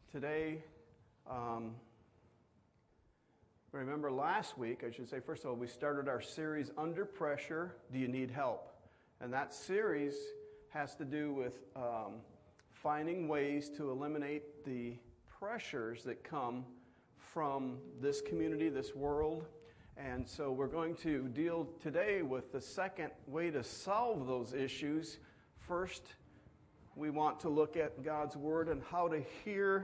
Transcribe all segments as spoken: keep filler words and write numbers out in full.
Today, um, remember last week, I should say, first of all, we started our series, Under Pressure, Do You Need Help? And that series has to do with um, finding ways to eliminate the pressures that come from this community, this world. And so we're going to deal today with the second way to solve those issues. First, we want to look at God's Word and how to hear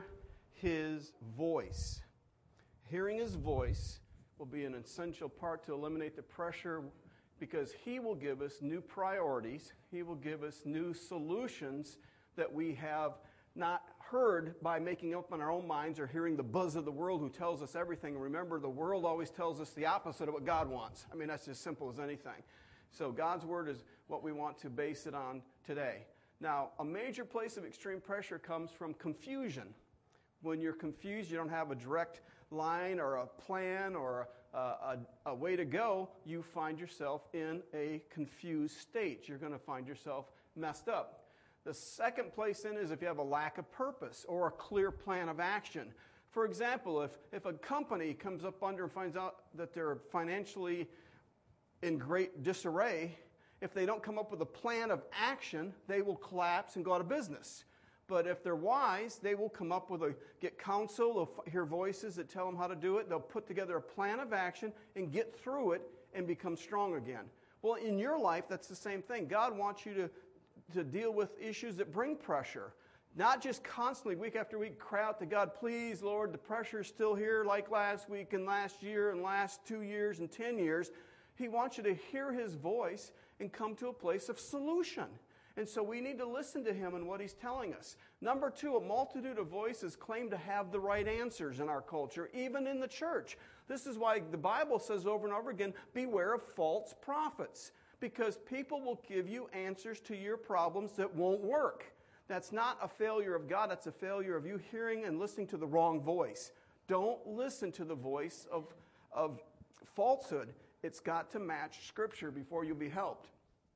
His voice. Hearing His voice will be an essential part to eliminate the pressure because He will give us new priorities. He will give us new solutions that we have not heard by making up in our own minds or hearing the buzz of the world who tells us everything. Remember, the world always tells us the opposite of what God wants. I mean, that's as simple as anything. So God's Word is what we want to base it on today. Now, a major place of extreme pressure comes from confusion. When you're confused, you don't have a direct line or a plan or a, a, a way to go, you find yourself in a confused state. You're going to find yourself messed up. The second place then is if you have a lack of purpose or a clear plan of action. For example, if, if a company comes up under and finds out that they're financially in great disarray, if they don't come up with a plan of action, they will collapse and go out of business. But if they're wise, they will come up with a, get counsel, they'll hear voices that tell them how to do it, they'll put together a plan of action and get through it and become strong again. Well, in your life, that's the same thing. God wants you to, to deal with issues that bring pressure. Not just constantly, week after week, cry out to God, please, Lord, the pressure is still here like last week and last year and last two years and ten years. He wants you to hear His voice and come to a place of solution. And so we need to listen to Him and what He's telling us. Number two, a multitude of voices claim to have the right answers in our culture, even in the church. This is why the Bible says over and over again, beware of false prophets, because people will give you answers to your problems that won't work. That's not a failure of God, that's a failure of you hearing and listening to the wrong voice. Don't listen to the voice of, of falsehood. It's got to match Scripture before you'll be helped.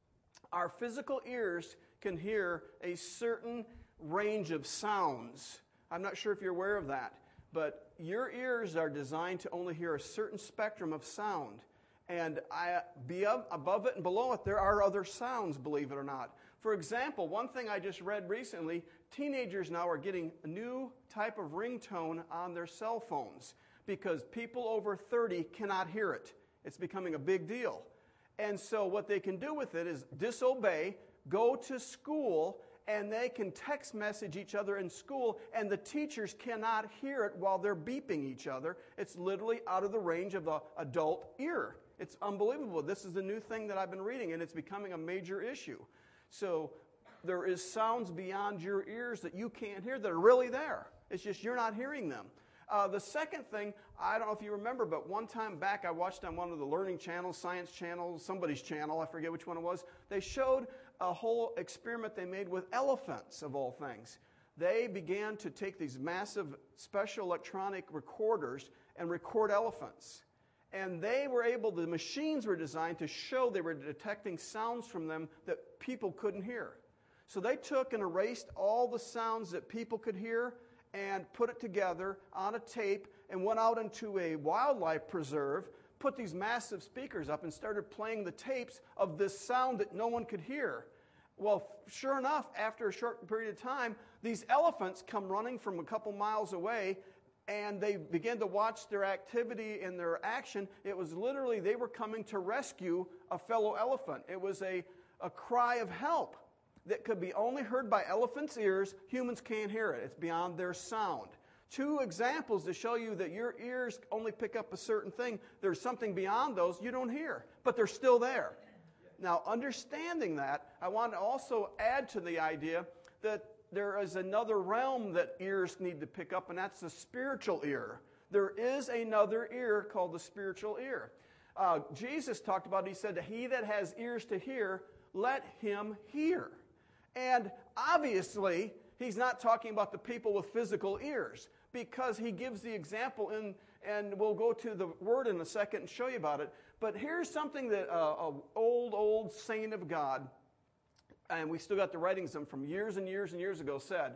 Our physical ears can hear a certain range of sounds. I'm not sure if you're aware of that, but your ears are designed to only hear a certain spectrum of sound. And I, be above it and below it, there are other sounds, believe it or not. For example, one thing I just read recently, teenagers now are getting a new type of ringtone on their cell phones because people over thirty cannot hear it. It's becoming a big deal. And so what they can do with it is disobey, go to school, and they can text message each other in school, and the teachers cannot hear it while they're beeping each other. It's literally out of the range of the adult ear. It's unbelievable. This is a new thing that I've been reading, and it's becoming a major issue. So there is sounds beyond your ears that you can't hear that are really there. It's just you're not hearing them. Uh, the second thing, I don't know if you remember, but one time back I watched on one of the learning channels, science channels, somebody's channel, I forget which one it was. They showed a whole experiment they made with elephants, of all things. They began to take these massive special electronic recorders and record elephants. And they were able, the machines were designed to show they were detecting sounds from them that people couldn't hear. So they took and erased all the sounds that people could hear and put it together on a tape and went out into a wildlife preserve, put these massive speakers up and started playing the tapes of this sound that no one could hear. Well, sure enough, after a short period of time, these elephants come running from a couple miles away and they began to watch their activity and their action. It was literally, they were coming to rescue a fellow elephant. It was a, a cry of help that could be only heard by elephants' ears. Humans can't hear it. It's beyond their sound. Two examples to show you that your ears only pick up a certain thing. There's something beyond those you don't hear, but they're still there. Now, understanding that, I want to also add to the idea that there is another realm that ears need to pick up, and that's the spiritual ear. There is another ear called the spiritual ear. Uh, Jesus talked about it. He said, he that has ears to hear, let him hear. And obviously, he's not talking about the people with physical ears because he gives the example in, and we'll go to the word in a second and show you about it. But here's something that uh, an old, old saint of God, and we still got the writings of him from years and years and years ago, said.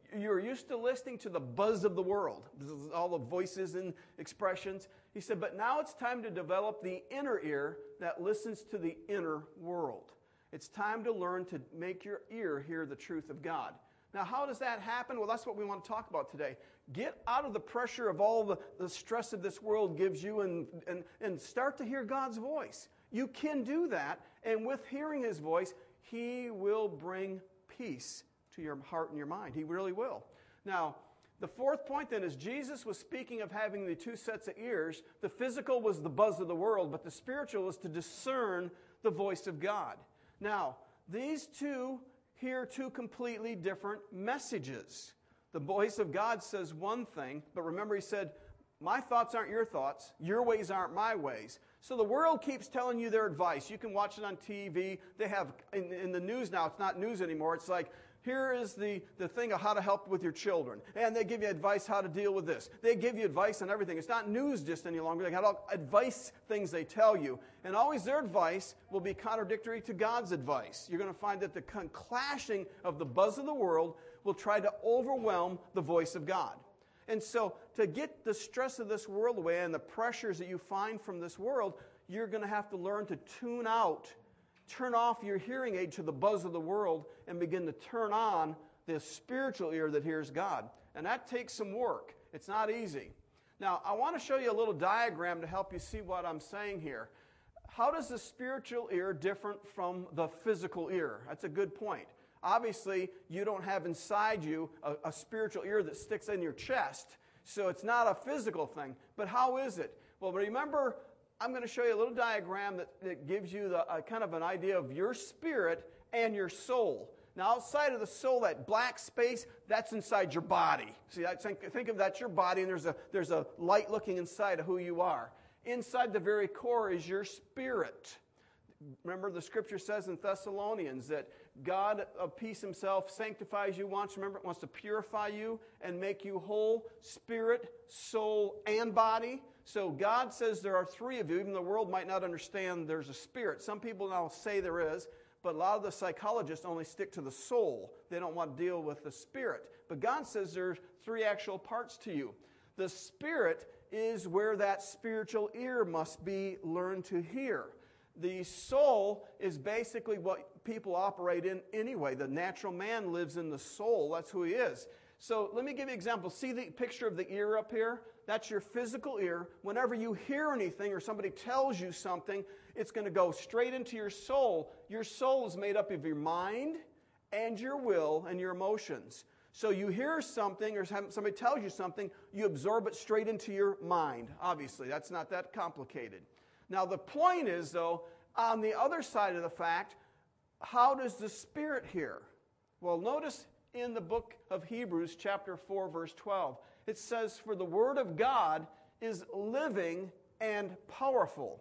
You're used to listening to the buzz of the world, all the voices and expressions. He said, but now it's time to develop the inner ear that listens to the inner world. It's time to learn to make your ear hear the truth of God. Now, how does that happen? Well, that's what we want to talk about today. Get out of the pressure of all the, the stress of this world gives you and, and, and start to hear God's voice. You can do that, and with hearing His voice, He will bring peace to your heart and your mind. He really will. Now, the fourth point then is Jesus was speaking of having the two sets of ears. The physical was the buzz of the world, but the spiritual was to discern the voice of God. Now, these two hear two completely different messages. The voice of God says one thing, but remember He said, my thoughts aren't your thoughts, your ways aren't my ways. So the world keeps telling you their advice. You can watch it on T V. They have, in, in the news now, it's not news anymore. It's like, here is the, the thing of how to help with your children. And they give you advice how to deal with this. They give you advice on everything. It's not news just any longer. They got all advice things they tell you. And always their advice will be contradictory to God's advice. You're going to find that the clashing of the buzz of the world will try to overwhelm the voice of God. And so to get the stress of this world away and the pressures that you find from this world, you're going to have to learn to tune out, turn off your hearing aid to the buzz of the world and begin to turn on the spiritual ear that hears God. And that takes some work. It's not easy. Now, I want to show you a little diagram to help you see what I'm saying here. How does the spiritual ear different from the physical ear? That's a good point. Obviously, you don't have inside you a, a spiritual ear that sticks in your chest, so it's not a physical thing. But how is it? Well, remember, I'm going to show you a little diagram that, that gives you the, a kind of an idea of your spirit and your soul. Now, outside of the soul, that black space, that's inside your body. See, I think, think of that your body, and there's a, there's a light looking inside of who you are. Inside the very core is your spirit. Remember, the Scripture says in Thessalonians that God of peace Himself sanctifies you once. Remember, it wants to purify you and make you whole, spirit, soul, and body. So God says there are three of you. Even the world might not understand there's a spirit. Some people now say there is, but a lot of the psychologists only stick to the soul. They don't want to deal with the spirit. But God says there's three actual parts to you. The spirit is where that spiritual ear must be learned to hear. The soul is basically what people operate in anyway. The natural man lives in the soul. That's who he is. So let me give you an example. See the picture of the ear up here? That's your physical ear. Whenever you hear anything or somebody tells you something, it's going to go straight into your soul. Your soul is made up of your mind and your will and your emotions. So you hear something or somebody tells you something, you absorb it straight into your mind. Obviously, that's not that complicated. Now, the point is, though, on the other side of the fact, how does the Spirit hear? Well, notice in the book of Hebrews, chapter four, verse twelve, it says, "For the Word of God is living and powerful,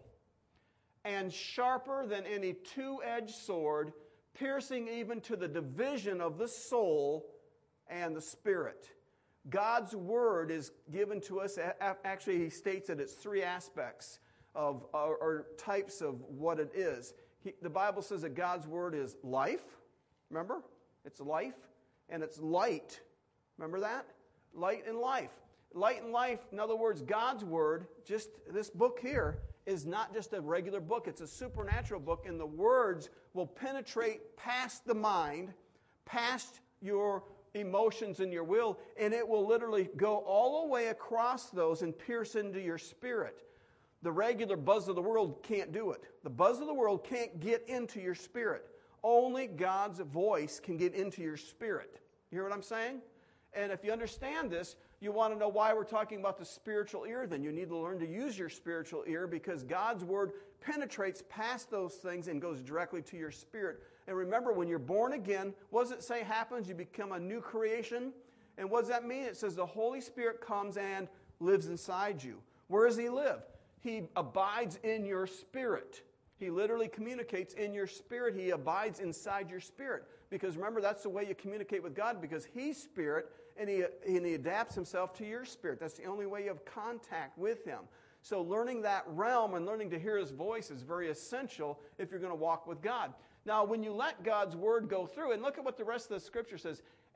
and sharper than any two-edged sword, piercing even to the division of the soul and the spirit." God's Word is given to us. Actually, he states that it's three aspects of or, or types of what it is. He, the Bible says that God's Word is life. Remember? It's life. And it's light. Remember that? Light and life. Light and life, in other words, God's Word, just this book here, is not just a regular book. It's a supernatural book, and the words will penetrate past the mind, past your emotions and your will, and it will literally go all the way across those and pierce into your spirit. The regular buzz of the world can't do it. The buzz of the world can't get into your spirit. Only God's voice can get into your spirit. You hear what I'm saying? And if you understand this, you want to know why we're talking about the spiritual ear, then you need to learn to use your spiritual ear, because God's Word penetrates past those things and goes directly to your spirit. And remember, when you're born again, what does it say happens? You become a new creation. And what does that mean? It says the Holy Spirit comes and lives inside you. Where does He live? He abides in your spirit. He literally communicates in your spirit. He abides inside your spirit. Because remember, that's the way you communicate with God, because He's spirit, and he, and he adapts Himself to your spirit. That's the only way you have contact with Him. So learning that realm and learning to hear His voice is very essential if you're going to walk with God. Now, when you let God's Word go through, and look at what the rest of the Scripture says,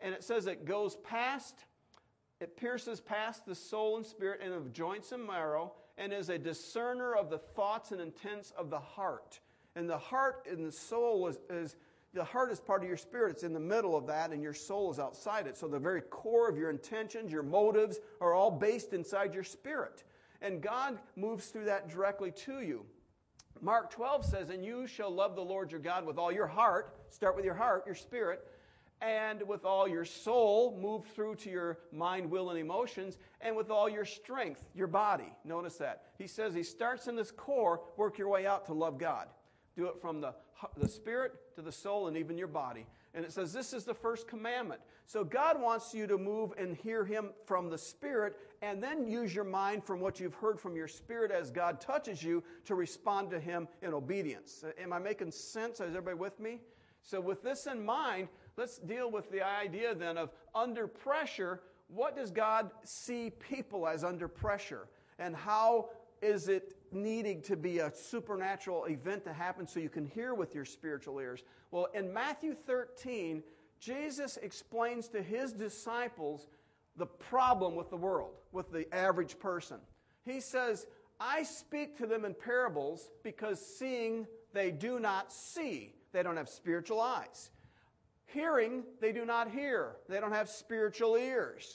And it says it goes past, it pierces past the soul and spirit and of joints and marrow, and is a discerner of the thoughts and intents of the heart. And the heart and the soul is, is the heart is part of your spirit. It's in the middle of that, and your soul is outside it. So the very core of your intentions, your motives, are all based inside your spirit. And God moves through that directly to you. Mark twelve says, and you shall love the Lord your God with all your heart. Start with your heart, your spirit. And with all your soul, move through to your mind, will, and emotions. And with all your strength, your body. Notice that. He says he starts in this core, work your way out to love God. Do it from the, the spirit to the soul and even your body. And it says this is the first commandment. So God wants you to move and hear Him from the spirit and then use your mind from what you've heard from your spirit as God touches you to respond to Him in obedience. Am I making sense? Is everybody with me? So with this in mind, let's deal with the idea then of under pressure. What does God see people as under pressure? And how is it needing to be a supernatural event to happen so you can hear with your spiritual ears? Well, in Matthew thirteen, Jesus explains to His disciples the problem with the world, with the average person. He says, I speak to them in parables because seeing they do not see. They don't have spiritual eyes. Hearing, they do not hear. They don't have spiritual ears.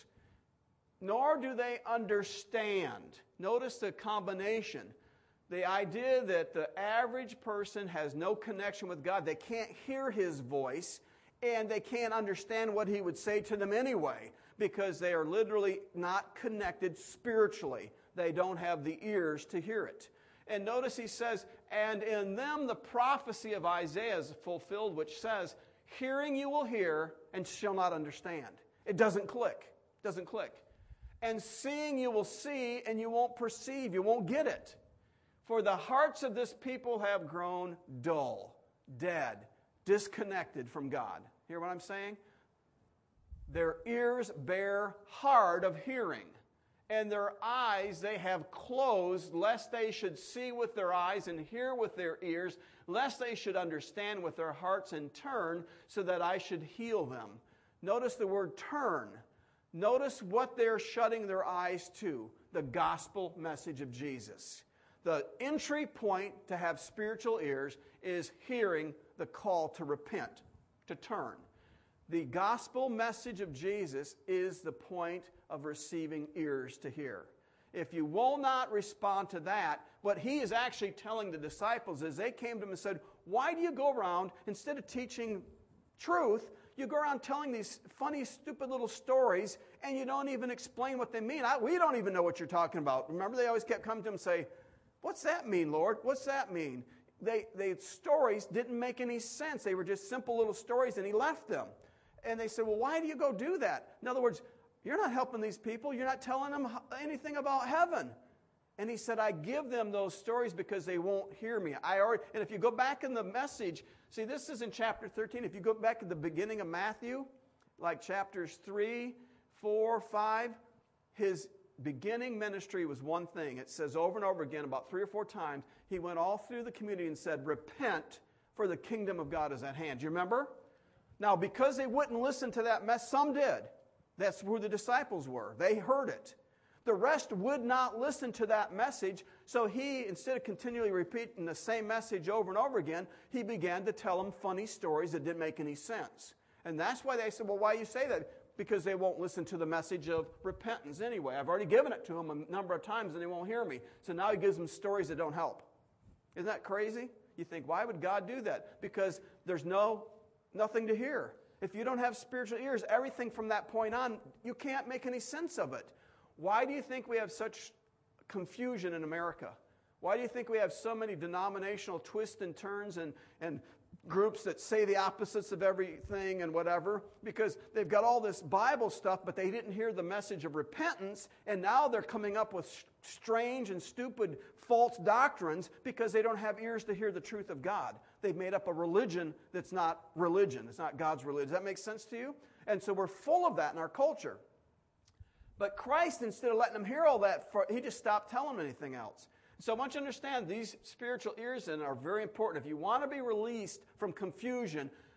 Nor do they understand. Notice the combination. The idea that the average person has no connection with God. They can't hear His voice, and they can't understand what He would say to them anyway, because they are literally not connected spiritually. They don't have the ears to hear it. And notice He says, and in them the prophecy of Isaiah is fulfilled, which says, hearing you will hear and shall not understand. It doesn't click. It doesn't click. And seeing you will see and you won't perceive. You won't get it. For the hearts of this people have grown dull, dead, disconnected from God. Hear what I'm saying? Their ears bear hard of hearing, and their eyes they have closed, lest they should see with their eyes and hear with their ears, lest they should understand with their hearts and turn, so that I should heal them. Notice the word turn. Notice what they're shutting their eyes to, the gospel message of Jesus. The entry point to have spiritual ears is hearing the call to repent, to turn. The gospel message of Jesus is the point of receiving ears to hear. If you will not respond to that, what He is actually telling the disciples is they came to Him and said, why do you go around, instead of teaching truth, you go around telling these funny, stupid little stories, and you don't even explain what they mean. I, we don't even know what you're talking about. Remember, they always kept coming to Him and say, what's that mean, Lord? What's that mean? They, they stories didn't make any sense. They were just simple little stories, and He left them. And they said, well, why do you go do that? In other words, you're not helping these people. You're not telling them anything about heaven. And He said, I give them those stories because they won't hear me. I already, and if you go back in the message, see, this is in chapter thirteen. If you go back to the beginning of Matthew, like chapters three, four, five, His beginning ministry was one thing. It says over and over again, about three or four times, He went all through the community and said, repent, for the kingdom of God is at hand. Do you remember? Now, because they wouldn't listen to that mess, some did. That's where the disciples were. They heard it. The rest would not listen to that message, so He, instead of continually repeating the same message over and over again, He began to tell them funny stories that didn't make any sense. And that's why they said, well, why do you say that? Because they won't listen to the message of repentance anyway. I've already given it to them a number of times and they won't hear me. So now He gives them stories that don't help. Isn't that crazy? You think, why would God do that? Because there's no nothing to hear. If you don't have spiritual ears, everything from that point on, you can't make any sense of it. Why do you think we have such confusion in America? Why do you think we have so many denominational twists and turns and, and groups that say the opposites of everything and whatever? Because they've got all this Bible stuff, but they didn't hear the message of repentance, and now they're coming up with strange and stupid false doctrines because they don't have ears to hear the truth of God. They've made up a religion that's not religion. It's not God's religion. Does that make sense to you? And so we're full of that in our culture. But Christ, instead of letting them hear all that, He just stopped telling them anything else. So I want you to understand these spiritual ears then are very important. If you want to be released from confusion,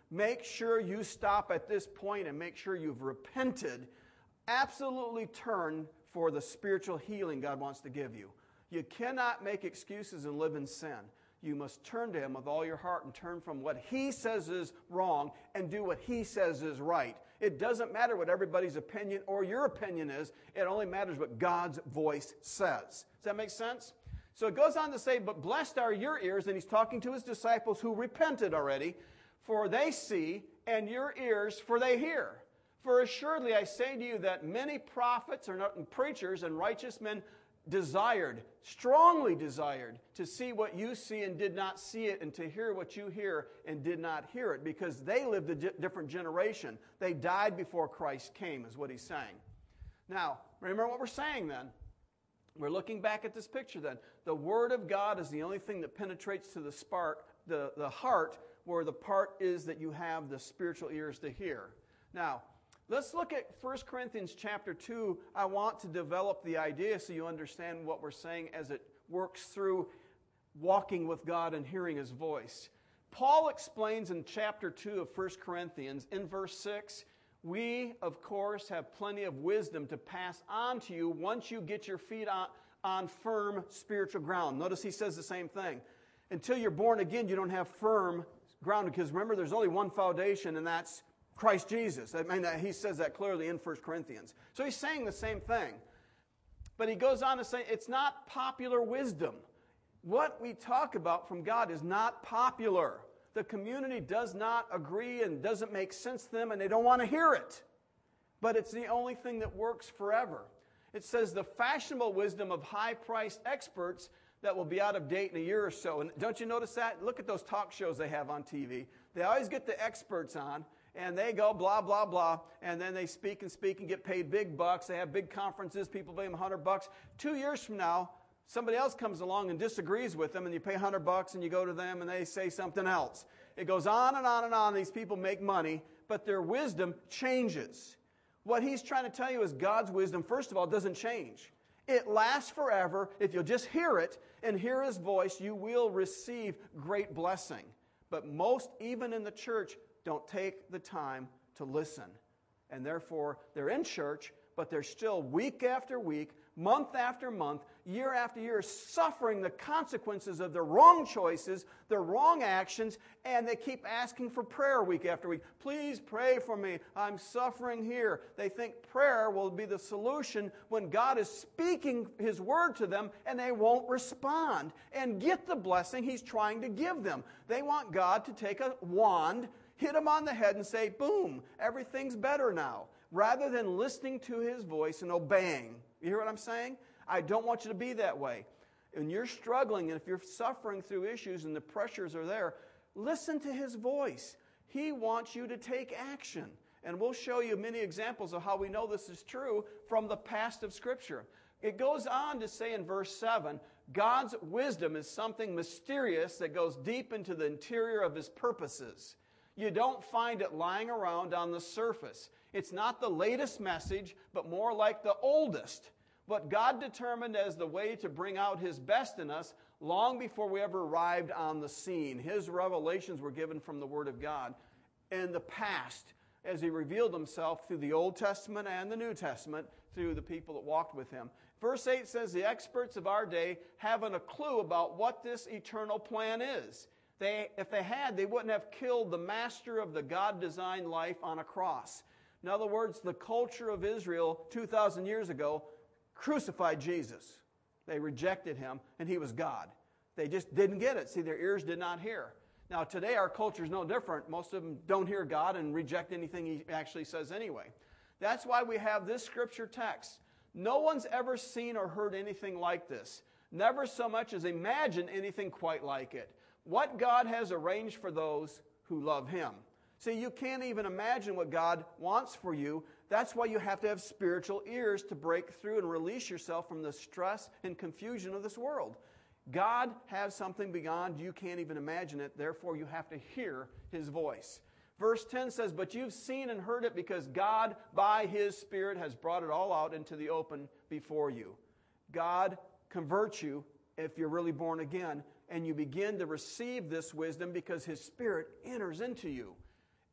make sure you stop at this point and make sure you've repented. Absolutely turn for the spiritual healing God wants to give you. You cannot make excuses and live in sin. You must turn to Him with all your heart and turn from what He says is wrong and do what He says is right. It doesn't matter what everybody's opinion or your opinion is. It only matters what God's voice says. Does that make sense? So it goes on to say, but blessed are your ears, and He's talking to His disciples who repented already, for they see, and your ears, for they hear. For assuredly I say to you that many prophets and preachers and righteous men desired, strongly desired, to see what you see and did not see it, and to hear what you hear and did not hear it, because they lived a different generation. They died before Christ came, is what He's saying. Now, remember what we're saying then. We're looking back at this picture then. The Word of God is the only thing that penetrates to the spark, the, the heart, where the part is that you have the spiritual ears to hear. Now, let's look at First Corinthians chapter two. I want to develop the idea so you understand what we're saying as it works through walking with God and hearing His voice. Paul explains in chapter two of First Corinthians, in verse six, we, of course, have plenty of wisdom to pass on to you once you get your feet on, on firm spiritual ground. Notice he says the same thing. Until you're born again, you don't have firm ground, because remember, there's only one foundation, and that's Christ Jesus. I mean, he says that clearly in First Corinthians. So he's saying the same thing. But he goes on to say it's not popular wisdom. What we talk about from God is not popular. The community does not agree and doesn't make sense to them, and they don't want to hear it. But it's the only thing that works forever. It says the fashionable wisdom of high-priced experts that will be out of date in a year or so. And don't you notice that? Look at those talk shows they have on T V. They always get the experts on, and they go blah, blah, blah, and then they speak and speak and get paid big bucks. They have big conferences. People pay them a hundred bucks. Two years from now, somebody else comes along and disagrees with them, and you pay a hundred bucks, and you go to them, and they say something else. It goes on and on and on. These people make money, but their wisdom changes. What he's trying to tell you is God's wisdom, first of all, doesn't change. It lasts forever. If you'll just hear it and hear His voice, you will receive great blessing. But most, even in the church, don't take the time to listen. And therefore, they're in church, but they're still week after week, month after month, year after year, suffering the consequences of their wrong choices, their wrong actions, and they keep asking for prayer week after week. Please pray for me. I'm suffering here. They think prayer will be the solution when God is speaking His word to them, and they won't respond and get the blessing He's trying to give them. They want God to take a wand, hit them on the head, and say, boom, everything's better now, rather than listening to His voice and obeying. You hear what I'm saying? I don't want you to be that way. And you're struggling, and if you're suffering through issues and the pressures are there, listen to His voice. He wants you to take action. And we'll show you many examples of how we know this is true from the past of Scripture. It goes on to say in verse seven, God's wisdom is something mysterious that goes deep into the interior of His purposes. You don't find it lying around on the surface. It's not the latest message, but more like the oldest. What God determined as the way to bring out His best in us long before we ever arrived on the scene. His revelations were given from the Word of God in the past as He revealed Himself through the Old Testament and the New Testament through the people that walked with Him. Verse eight says the experts of our day haven't a clue about what this eternal plan is. They, if they had, they wouldn't have killed the master of the God-designed life on a cross. In other words, the culture of Israel two thousand years ago crucified Jesus. They rejected Him, and He was God. They just didn't get it. See, their ears did not hear. Now, today our culture is no different. Most of them don't hear God and reject anything He actually says anyway. That's why we have this scripture text. No one's ever seen or heard anything like this. Never so much as imagined anything quite like it. What God has arranged for those who love Him. See, you can't even imagine what God wants for you. That's why you have to have spiritual ears to break through and release yourself from the stress and confusion of this world. God has something beyond you can't even imagine it. Therefore, you have to hear His voice. Verse ten says, but you've seen and heard it because God, by His Spirit, has brought it all out into the open before you. God converts you if you're really born again, and you begin to receive this wisdom because His Spirit enters into you.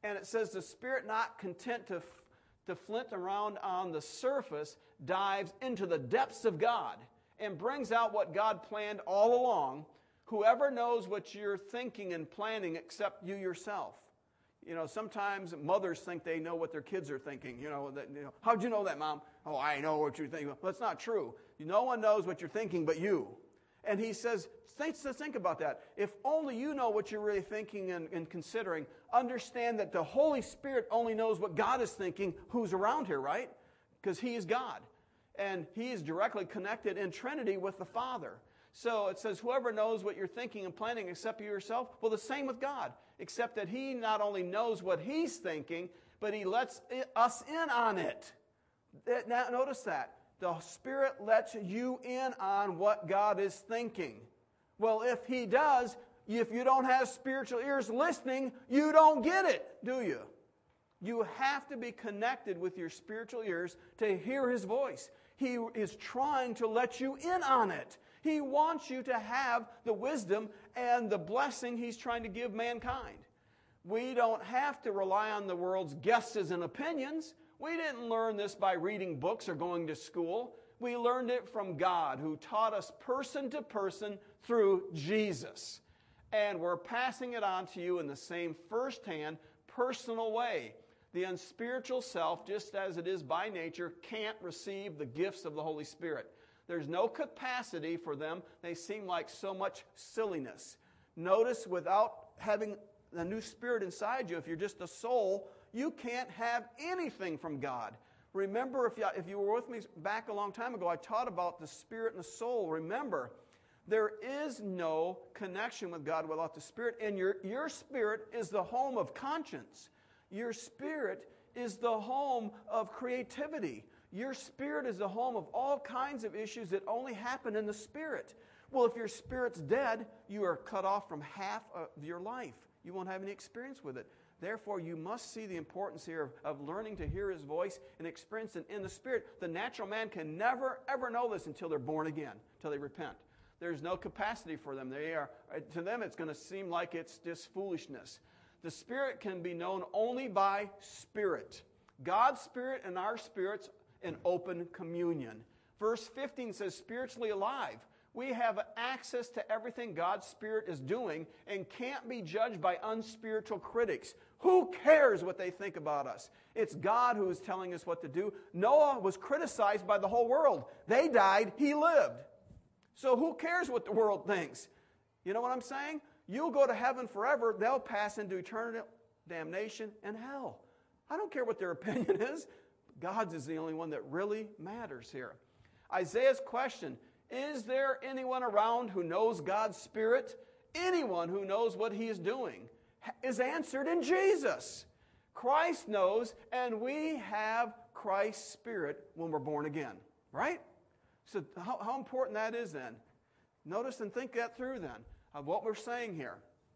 And it says the Spirit, not content to, to flint around on the surface, dives into the depths of God and brings out what God planned all along. Whoever knows what you're thinking and planning except you yourself. You know, sometimes mothers think they know what their kids are thinking. You know, that, you know, how'd you know that, Mom? Oh, I know what you're thinking. Well, that's not true. No one knows what you're thinking but you. And he says, think, think about that. If only you know what you're really thinking and, and considering, understand that the Holy Spirit only knows what God is thinking, who's around here, right? Because he is God. And he is directly connected in Trinity with the Father. So it says, whoever knows what you're thinking and planning except you yourself, well, the same with God, except that he not only knows what he's thinking, but he lets us in on it. Now, notice that. The Spirit lets you in on what God is thinking. Well, if he does, if you don't have spiritual ears listening, you don't get it, do you? You have to be connected with your spiritual ears to hear his voice. He is trying to let you in on it. He wants you to have the wisdom and the blessing he's trying to give mankind. We don't have to rely on the world's guesses and opinions. We didn't learn this by reading books or going to school. We learned it from God, who taught us person to person through Jesus. And we're passing it on to you in the same firsthand, personal way. The unspiritual self, just as it is by nature, can't receive the gifts of the Holy Spirit. There's no capacity for them. They seem like so much silliness. Notice, without having the new spirit inside you, if you're just a soul, you can't have anything from God. Remember, if you, if you were with me back a long time ago, I taught about the spirit and the soul. Remember, there is no connection with God without the Spirit. And your, your spirit is the home of conscience. Your spirit is the home of creativity. Your spirit is the home of all kinds of issues that only happen in the spirit. Well, if your spirit's dead, you are cut off from half of your life. You won't have any experience with it. Therefore, you must see the importance here of, of learning to hear his voice and experience it in the Spirit. The natural man can never, ever know this until they're born again, until they repent. There's no capacity for them. They are, to them, it's going to seem like it's just foolishness. The Spirit can be known only by Spirit. God's Spirit and our spirits in open communion. Verse fifteen says, spiritually alive. We have access to everything God's Spirit is doing and can't be judged by unspiritual critics. Who cares what they think about us? It's God who is telling us what to do. Noah was criticized by the whole world. They died, he lived. So who cares what the world thinks? You know what I'm saying? You'll go to heaven forever. They'll pass into eternal damnation and hell. I don't care what their opinion is. God's is the only one that really matters here. Isaiah's question, is there anyone around who knows God's Spirit? Anyone who knows what he is doing is answered in Jesus. Christ knows, and we have Christ's Spirit when we're born again. Right? So how, how important that is then. Notice and think that through then, of what we're saying here.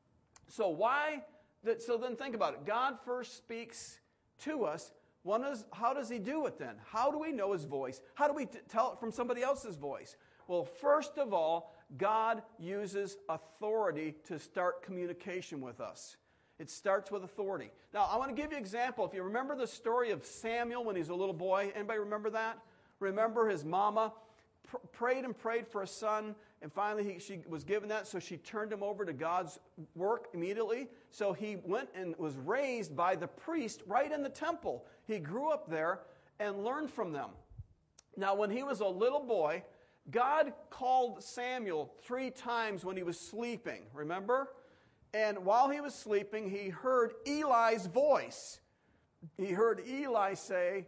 So why, that, so then think about it. God first speaks to us. One is, how does he do it then? How do we know his voice? How do we t- tell it from somebody else's voice? Well, first of all, God uses authority to start communication with us. It starts with authority. Now, I want to give you an example. If you remember the story of Samuel when he was a little boy, anybody remember that? Remember his mama pr- prayed and prayed for a son, and finally he, she was given that, so she turned him over to God's work immediately. So he went and was raised by the priest right in the temple. He grew up there and learned from them. Now, when he was a little boy, God called Samuel three times when he was sleeping, remember? And while he was sleeping, he heard Eli's voice. He heard Eli say,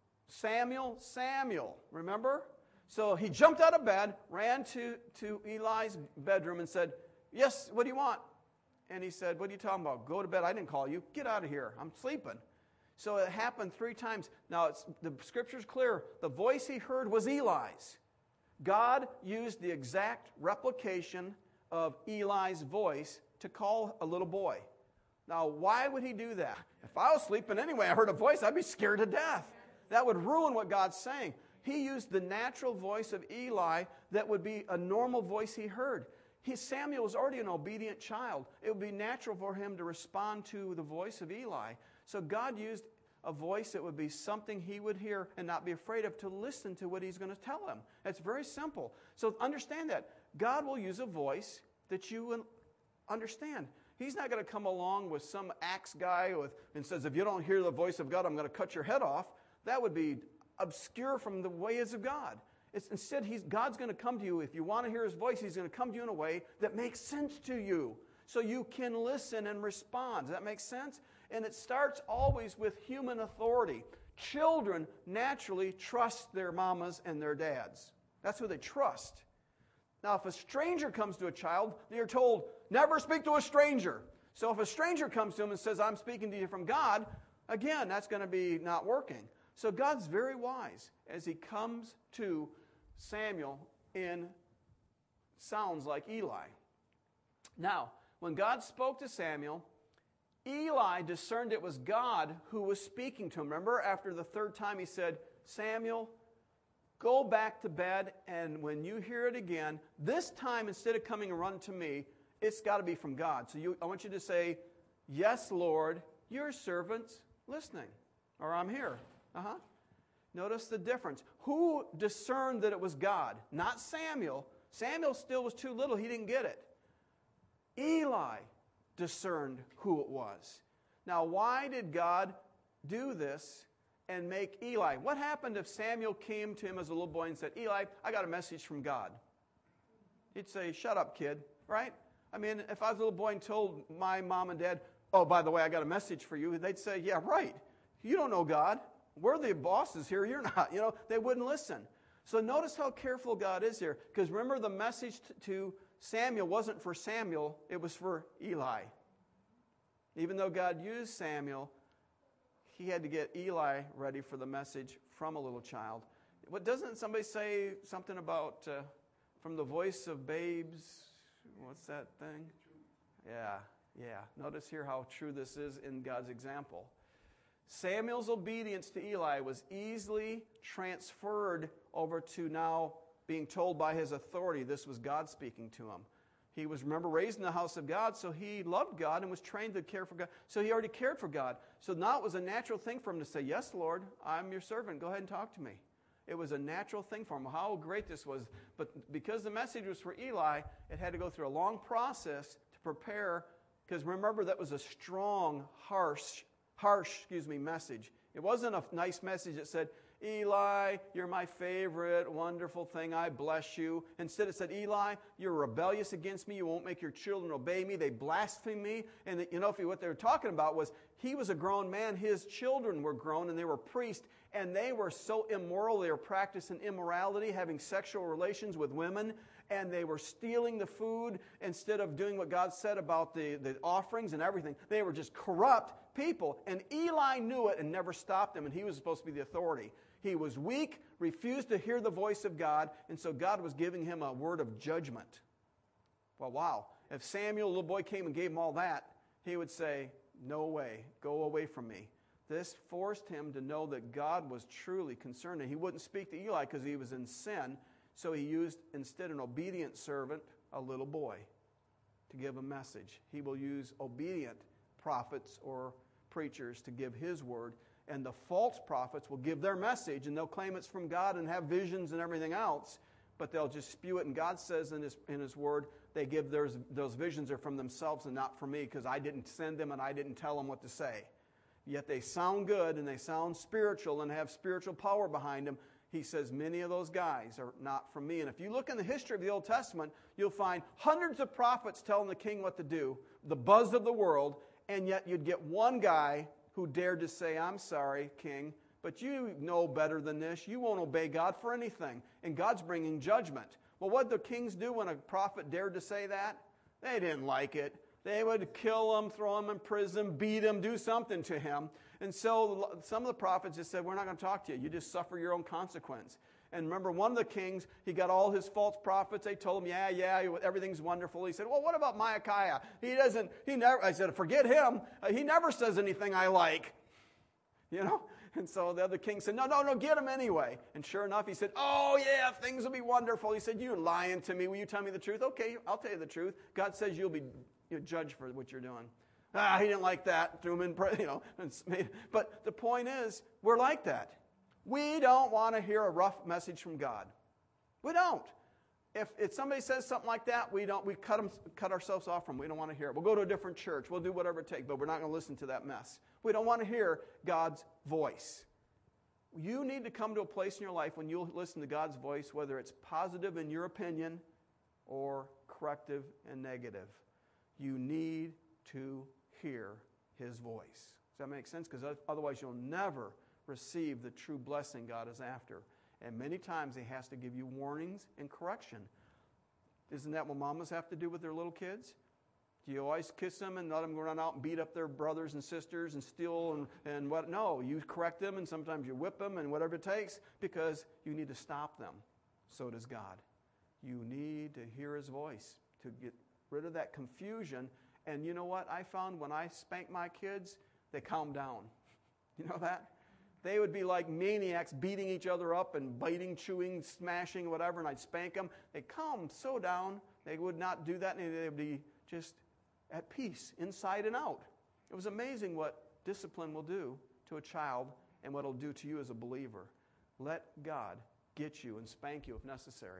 Samuel, Samuel, remember? So he jumped out of bed, ran to, to Eli's bedroom and said, yes, what do you want? And he said, what are you talking about? Go to bed, I didn't call you. Get out of here, I'm sleeping. So it happened three times. Now, it's, the scripture's clear. The voice he heard was Eli's. God used the exact replication of Eli's voice to call a little boy. Now, why would he do that? If I was sleeping anyway, I heard a voice, I'd be scared to death. That would ruin what God's saying. He used the natural voice of Eli that would be a normal voice he heard. He, Samuel was already an obedient child. It would be natural for him to respond to the voice of Eli. So God used a voice that would be something he would hear and not be afraid of, to listen to what he's going to tell him. It's very simple. So understand that. God will use a voice that you will understand. He's not going to come along with some axe guy with, and says, if you don't hear the voice of God, I'm going to cut your head off. That would be obscure from the ways of God. It's, instead, he's, God's going to come to you. If you want to hear his voice, he's going to come to you in a way that makes sense to you, so you can listen and respond. Does that make sense? And it starts always with human authority. Children naturally trust their mamas and their dads. That's who they trust. Now, if a stranger comes to a child, they're told, never speak to a stranger. So if a stranger comes to them and says, I'm speaking to you from God, again, that's going to be not working. So God's very wise as he comes to Samuel in sounds like Eli. Now, when God spoke to Samuel, Eli discerned it was God who was speaking to him. Remember, after the third time he said, Samuel, go back to bed, and when you hear it again, this time instead of coming and run to me, it's got to be from God. So you, I want you to say, yes, Lord, your servant's listening, or I'm here. Uh-huh. Notice the difference. Who discerned that it was God? Not Samuel. Samuel still was too little. He didn't get it. Eli discerned who it was. Now, why did God do this and make Eli? What happened if Samuel came to him as a little boy and said, Eli, I got a message from God? He'd say, shut up, kid, right? I mean, if I was a little boy and told my mom and dad, oh, by the way, I got a message for you, they'd say, yeah, right. You don't know God. We're the bosses here. You're not. You know, they wouldn't listen. So notice how careful God is here. Because remember, the message to Samuel wasn't for Samuel. It was for Eli. Even though God used Samuel, he had to get Eli ready for the message from a little child. What doesn't somebody say something about uh, from the voice of babes? What's that thing? Yeah, yeah. Notice here how true this is in God's example. Samuel's obedience to Eli was easily transferred over to now being told by his authority this was God speaking to him. He was, remember, raised in the house of God, so he loved God and was trained to care for God. So he already cared for God. So now it was a natural thing for him to say, yes, Lord, I'm your servant. Go ahead and talk to me. It was a natural thing for him. How great this was. But because the message was for Eli, it had to go through a long process to prepare, because remember, that was a strong, harsh, harsh, excuse me, message. It wasn't a nice message that said, Eli, you're my favorite, wonderful thing, I bless you. Instead it said, Eli, you're rebellious against me, you won't make your children obey me, they blaspheme me. And you know, if you, what they were talking about was, he was a grown man, his children were grown, and they were priests, and they were so immoral, they were practicing immorality, having sexual relations with women, and they were stealing the food instead of doing what God said about the, the offerings and everything. They were just corrupt people, and Eli knew it and never stopped them, and he was supposed to be the authority. He was weak, refused to hear the voice of God, and so God was giving him a word of judgment. Well, wow. If Samuel, little boy, came and gave him all that, he would say, no way, go away from me. This forced him to know that God was truly concerned, and he wouldn't speak to Eli because he was in sin, so he used, instead an obedient servant, a little boy, to give a message. He will use obedient prophets or preachers to give his word, and the false prophets will give their message, and they'll claim it's from God and have visions and everything else, but they'll just spew it. And God says in His, in His Word, they give theirs, those visions are from themselves and not from me, because I didn't send them and I didn't tell them what to say. Yet they sound good and they sound spiritual and have spiritual power behind them. He says many of those guys are not from me. And if you look in the history of the Old Testament, you'll find hundreds of prophets telling the king what to do, the buzz of the world, and yet you'd get one guy who dared to say, I'm sorry, king, but you know better than this. You won't obey God for anything. And God's bringing judgment. Well, what did the kings do when a prophet dared to say that? They didn't like it. They would kill him, throw him in prison, beat him, do something to him. And so some of the prophets just said, we're not going to talk to you. You just suffer your own consequence. And remember, one of the kings, he got all his false prophets. They told him, yeah, yeah, everything's wonderful. He said, well, what about Micaiah? He doesn't, he never, I said, forget him. Uh, he never says anything I like. You know? And so the other king said, no, no, no, get him anyway. And sure enough, he said, oh, yeah, things will be wonderful. He said, you're lying to me. Will you tell me the truth? Okay, I'll tell you the truth. God says you'll be you're judged for what you're doing. Ah, he didn't like that. Threw him in, you know. But the point is, we're like that. We don't want to hear a rough message from God. We don't. If, if somebody says something like that, we don't. We cut them, cut ourselves off from. We don't want to hear it. We'll go to a different church. We'll do whatever it takes, but we're not going to listen to that mess. We don't want to hear God's voice. You need to come to a place in your life when you'll listen to God's voice, whether it's positive in your opinion or corrective and negative. You need to hear His voice. Does that make sense? Because otherwise you'll never receive the true blessing God is after. And many times He has to give you warnings and correction. Isn't that what mamas have to do with their little kids? Do you always kiss them and let them run out and beat up their brothers and sisters and steal and, and what? No, you correct them and sometimes you whip them and whatever it takes because you need to stop them. So does God. You need to hear His voice to get rid of that confusion. And you know what I found when I spank my kids? They calm down. You know that? They would be like maniacs beating each other up and biting, chewing, smashing, whatever, and I'd spank them. They'd calm so down, they would not do that, and they would be just at peace, inside and out. It was amazing what discipline will do to a child and what it'll do to you as a believer. Let God get you and spank you if necessary.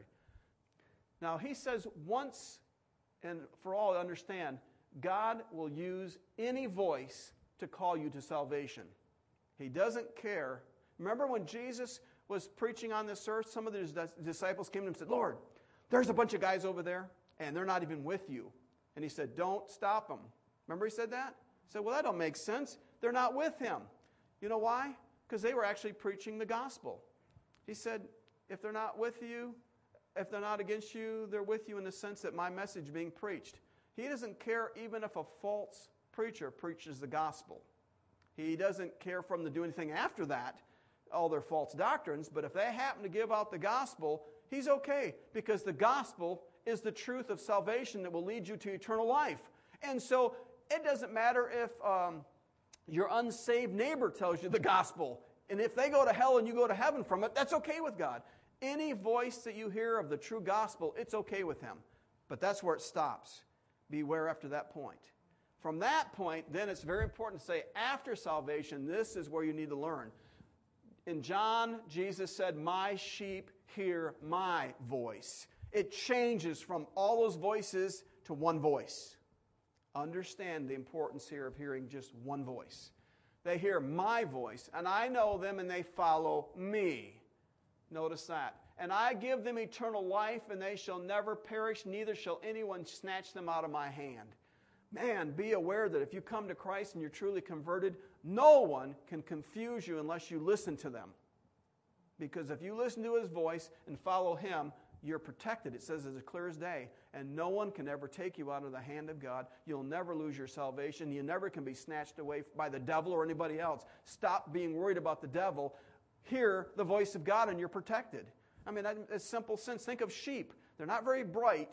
Now, He says once and for all to understand, God will use any voice to call you to salvation. He doesn't care. Remember when Jesus was preaching on this earth, some of His disciples came to Him and said, Lord, there's a bunch of guys over there, and they're not even with you. And He said, don't stop them. Remember He said that? He said, well, that don't make sense. They're not with Him. You know why? Because they were actually preaching the gospel. He said, if they're not with you, if they're not against you, they're with you in the sense that my message being preached. He doesn't care even if a false preacher preaches the gospel. He doesn't care for them to do anything after that, all their false doctrines, but if they happen to give out the gospel, He's okay, because the gospel is the truth of salvation that will lead you to eternal life. And so it doesn't matter if um, your unsaved neighbor tells you the gospel, and if they go to hell and you go to heaven from it, that's okay with God. Any voice that you hear of the true gospel, it's okay with Him. But that's where it stops. Beware after that point. From that point, then it's very important to say, after salvation, this is where you need to learn. In John, Jesus said, my sheep hear my voice. It changes from all those voices to one voice. Understand the importance here of hearing just one voice. They hear my voice, and I know them, and they follow me. Notice that. And I give them eternal life, and they shall never perish, neither shall anyone snatch them out of my hand. Man, be aware that if you come to Christ and you're truly converted, no one can confuse you unless you listen to them. Because if you listen to His voice and follow Him, you're protected. It says as clear as day. And no one can ever take you out of the hand of God. You'll never lose your salvation. You never can be snatched away by the devil or anybody else. Stop being worried about the devil. Hear the voice of God and you're protected. I mean, in simple sense, think of sheep. They're not very bright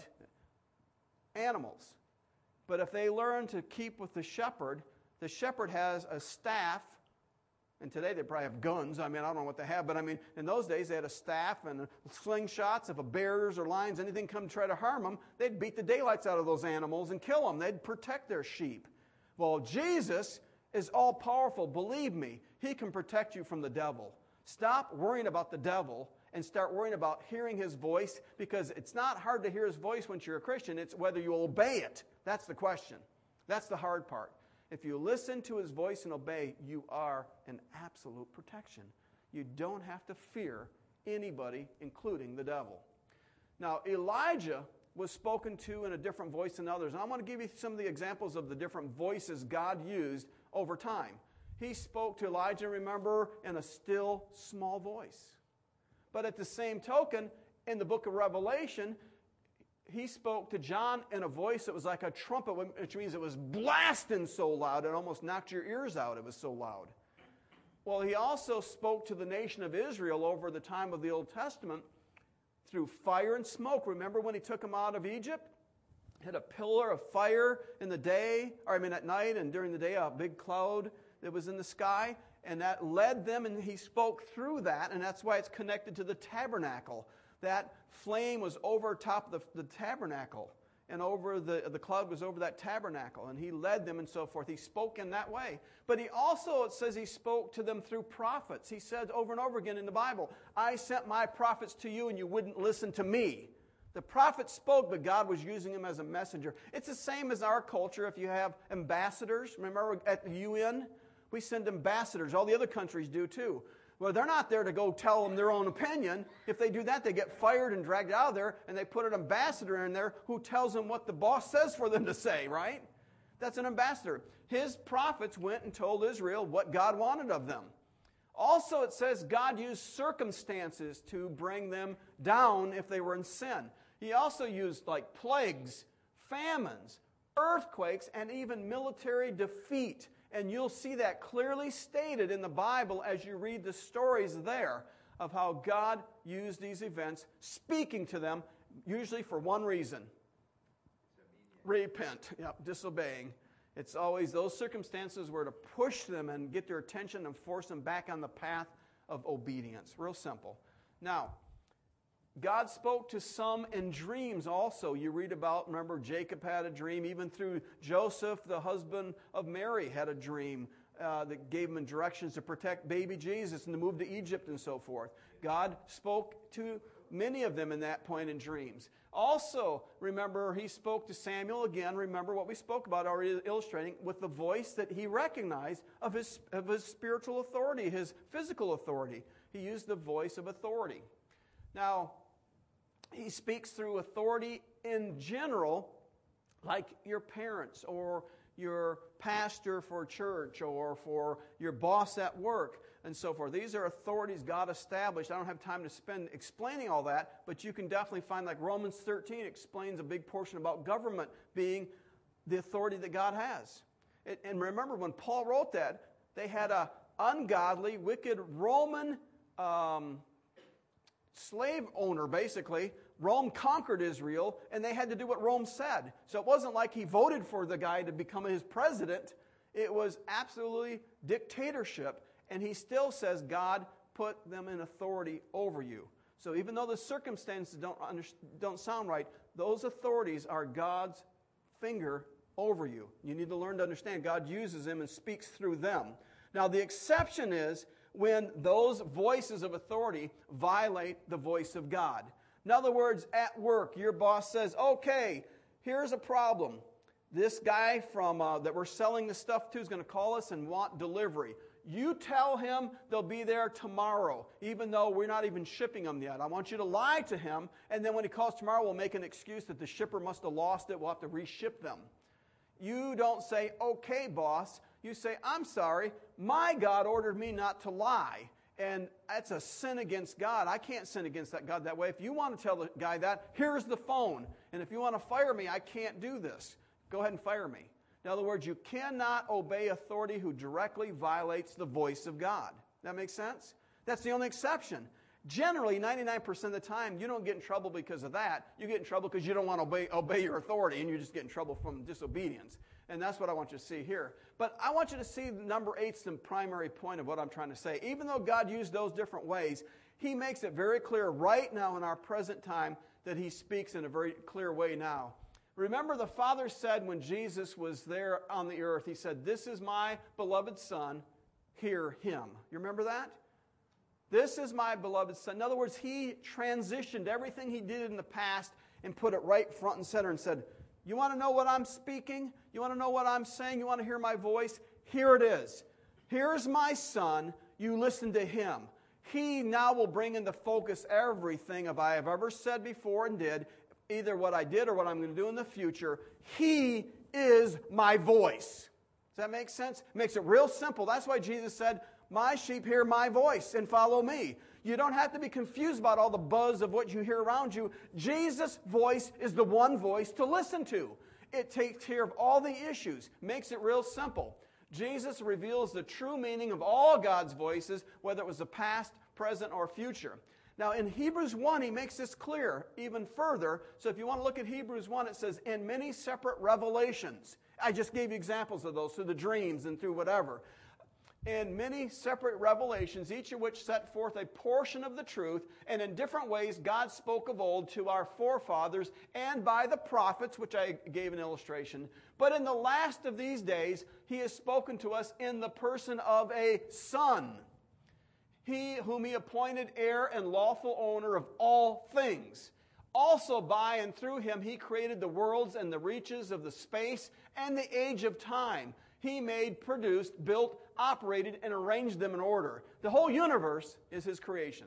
animals. But if they learn to keep with the shepherd, the shepherd has a staff, and today they probably have guns. I mean, I don't know what they have, but I mean, in those days they had a staff and slingshots. If a bears or lions, anything come to try to harm them, they'd beat the daylights out of those animals and kill them. They'd protect their sheep. Well, Jesus is all-powerful. Believe me, He can protect you from the devil. Stop worrying about the devil and start worrying about hearing His voice, because it's not hard to hear His voice once you're a Christian. It's whether you obey it. That's the question. That's the hard part. If you listen to His voice and obey, you are in absolute protection. You don't have to fear anybody, including the devil. Now, Elijah was spoken to in a different voice than others. And I want to give you some of the examples of the different voices God used over time. He spoke to Elijah, remember, in a still, small voice. But at the same token, in the book of Revelation, He spoke to John in a voice that was like a trumpet, which means it was blasting so loud it almost knocked your ears out. It was so loud. Well, He also spoke to the nation of Israel over the time of the Old Testament through fire and smoke. Remember when He took them out of Egypt? Had a pillar of fire in the day, or I mean at night, and during the day a big cloud that was in the sky, and that led them, and He spoke through that, and that's why it's connected to the tabernacle. That flame was over top of the, the tabernacle. and over the, the cloud was over that tabernacle, and he led them and so forth. He spoke in that way. But he also, it says he spoke to them through prophets. He said over and over again in the Bible, I sent my prophets to you and you wouldn't listen to me. The prophets spoke, but God was using them as a messenger. It's the same as our culture. If you have ambassadors, remember at the U N, we send ambassadors. All the other countries do too. Well, they're not there to go tell them their own opinion. If they do that, they get fired and dragged out of there, and they put an ambassador in there who tells them what the boss says for them to say, right? That's an ambassador. His prophets went and told Israel what God wanted of them. Also, it says God used circumstances to bring them down if they were in sin. He also used like plagues, famines, earthquakes, and even military defeat. And you'll see that clearly stated in the Bible as you read the stories there of how God used these events, speaking to them, usually for one reason. Repent. Yep, disobeying. It's always those circumstances were to push them and get their attention and force them back on the path of obedience. Real simple. Now, God spoke to some in dreams also. You read about, remember, Jacob had a dream. Even through Joseph, the husband of Mary, had a dream uh, that gave him directions to protect baby Jesus and to move to Egypt and so forth. God spoke to many of them in that point in dreams. Also, remember, he spoke to Samuel again. Remember what we spoke about already illustrating with the voice that he recognized of his, of his spiritual authority, his physical authority. He used the voice of authority. Now, he speaks through authority in general, like your parents or your pastor for church or for your boss at work and so forth. These are authorities God established. I don't have time to spend explaining all that, but you can definitely find, like Romans thirteen explains a big portion about government being the authority that God has. It, and remember, when Paul wrote that, they had a ungodly, wicked Roman um, slave owner, basically. Rome conquered Israel, and they had to do what Rome said. So it wasn't like he voted for the guy to become his president. It was absolutely dictatorship, and he still says God put them in authority over you. So even though the circumstances don't, under, don't sound right, those authorities are God's finger over you. You need to learn to understand God uses them and speaks through them. Now the exception is when those voices of authority violate the voice of God. In other words, at work, your boss says, okay, here's a problem. This guy from uh, that we're selling the stuff to is going to call us and want delivery. You tell him they'll be there tomorrow, even though we're not even shipping them yet. I want you to lie to him, and then when he calls tomorrow, we'll make an excuse that the shipper must have lost it. We'll have to reship them. You don't say, okay, boss. You say, I'm sorry, my God ordered me not to lie. And that's a sin against God. I can't sin against that God that way. If you want to tell the guy that, here's the phone. And if you want to fire me, I can't do this. Go ahead and fire me. In other words, you cannot obey authority who directly violates the voice of God. That makes sense? That's the only exception. Generally, ninety-nine percent of the time, you don't get in trouble because of that. You get in trouble because you don't want to obey, obey your authority, and you just get in trouble from disobedience. And that's what I want you to see here. But I want you to see number eight's the primary point of what I'm trying to say. Even though God used those different ways, He makes it very clear right now in our present time that He speaks in a very clear way now. Remember, the Father said when Jesus was there on the earth, He said, this is my beloved Son, hear Him. You remember that? This is my beloved Son. In other words, He transitioned everything He did in the past and put it right front and center and said, you want to know what I'm speaking? You want to know what I'm saying? You want to hear my voice? Here it is. Here's my Son. You listen to Him. He now will bring into focus everything of I have ever said before and did, either what I did or what I'm going to do in the future. He is my voice. Does that make sense? It makes it real simple. That's why Jesus said, my sheep hear my voice and follow me. You don't have to be confused about all the buzz of what you hear around you. Jesus' voice is the one voice to listen to. It takes care of all the issues, makes it real simple. Jesus reveals the true meaning of all God's voices, whether it was the past, present, or future. Now in Hebrews one, he makes this clear even further. So if you want to look at Hebrews one, it says, in many separate revelations. I just gave you examples of those through the dreams and through whatever. in many separate revelations, each of which set forth a portion of the truth, and in different ways God spoke of old to our forefathers and by the prophets, which I gave an illustration. But in the last of these days, He has spoken to us in the person of a Son, He whom He appointed heir and lawful owner of all things. Also by and through Him He created the worlds and the reaches of the space and the age of time. He made, produced, built, operated, and arranged them in order. The whole universe is His creation.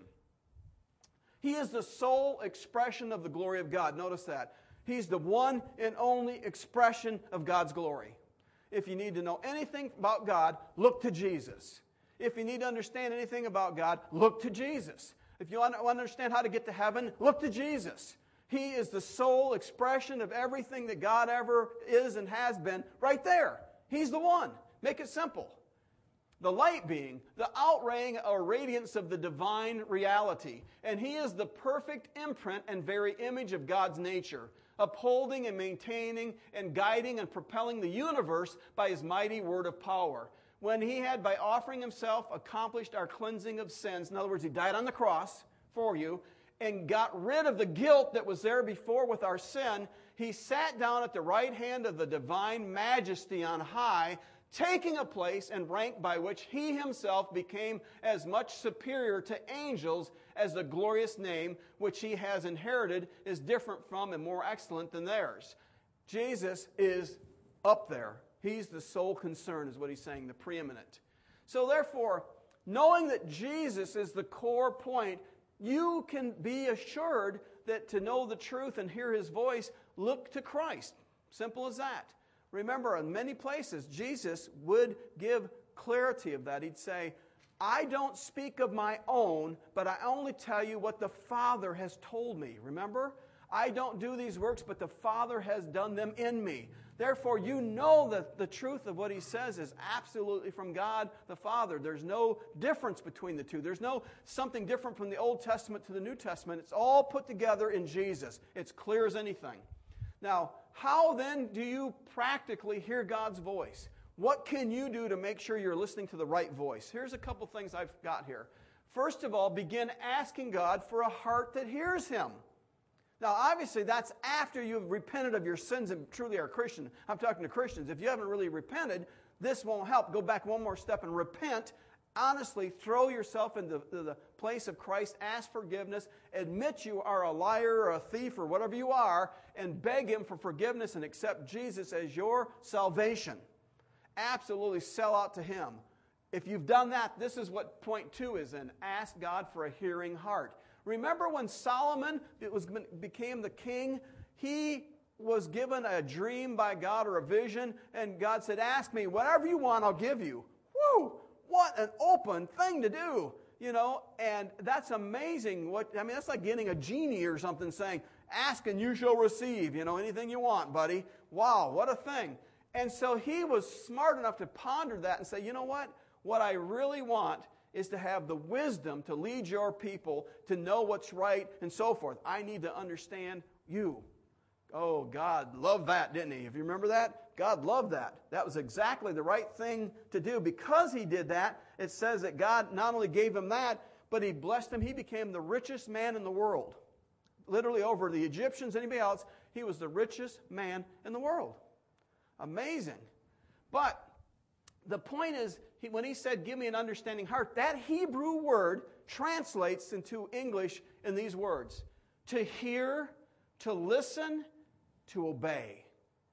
He is the sole expression of the glory of God. Notice that. He's the one and only expression of God's glory. If you need to know anything about God, look to Jesus. If you need to understand anything about God, look to Jesus. If you want to understand how to get to heaven, look to Jesus. He is the sole expression of everything that God ever is and has been right there. He's the one. Make it simple. The light being the outraying or radiance of the divine reality. And He is the perfect imprint and very image of God's nature, upholding and maintaining and guiding and propelling the universe by His mighty word of power. When He had, by offering Himself, accomplished our cleansing of sins, in other words, He died on the cross for you, and got rid of the guilt that was there before with our sin, He sat down at the right hand of the divine majesty on high, taking a place and rank by which He Himself became as much superior to angels as the glorious name which He has inherited is different from and more excellent than theirs. Jesus is up there. He's the sole concern, is what He's saying, the preeminent. So therefore, knowing that Jesus is the core point, you can be assured that to know the truth and hear His voice, look to Christ. Simple as that. Remember, in many places, Jesus would give clarity of that. He'd say, I don't speak of my own, but I only tell you what the Father has told me. Remember? I don't do these works, but the Father has done them in me. Therefore, you know that the truth of what He says is absolutely from God the Father. There's no difference between the two. There's no something different from the Old Testament to the New Testament. It's all put together in Jesus. It's clear as anything. Now, how then do you practically hear God's voice? What can you do to make sure you're listening to the right voice? Here's a couple things I've got here. First of all, begin asking God for a heart that hears Him. Now, obviously, that's after you've repented of your sins and truly are a Christian. I'm talking to Christians. If you haven't really repented, this won't help. Go back one more step and repent. Honestly, throw yourself into the place of Christ. Ask forgiveness. Admit you are a liar or a thief or whatever you are, and beg Him for forgiveness and accept Jesus as your salvation. Absolutely sell out to Him. If you've done that, this is what point two is in. Ask God for a hearing heart. Remember when Solomon was, became the king, he was given a dream by God or a vision, and God said, ask me, whatever you want, I'll give you. Woo! What an open thing to do, you know, and that's amazing. What I mean, that's like getting a genie or something saying, ask and you shall receive, you know, anything you want, buddy. Wow, what a thing. And so he was smart enough to ponder that and say, you know what? What I really want is to have the wisdom to lead your people, to know what's right, and so forth. I need to understand you. Oh, God loved that, didn't He? If you remember that, God loved that. That was exactly the right thing to do. Because He did that, it says that God not only gave him that, but He blessed him. He became the richest man in the world. Literally over the Egyptians, anybody else, he was the richest man in the world. Amazing. But the point is, he, when he said, give me an understanding heart, that Hebrew word translates into English in these words. To hear, to listen, to obey.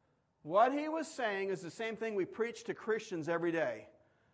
What he was saying is the same thing we preach to Christians every day.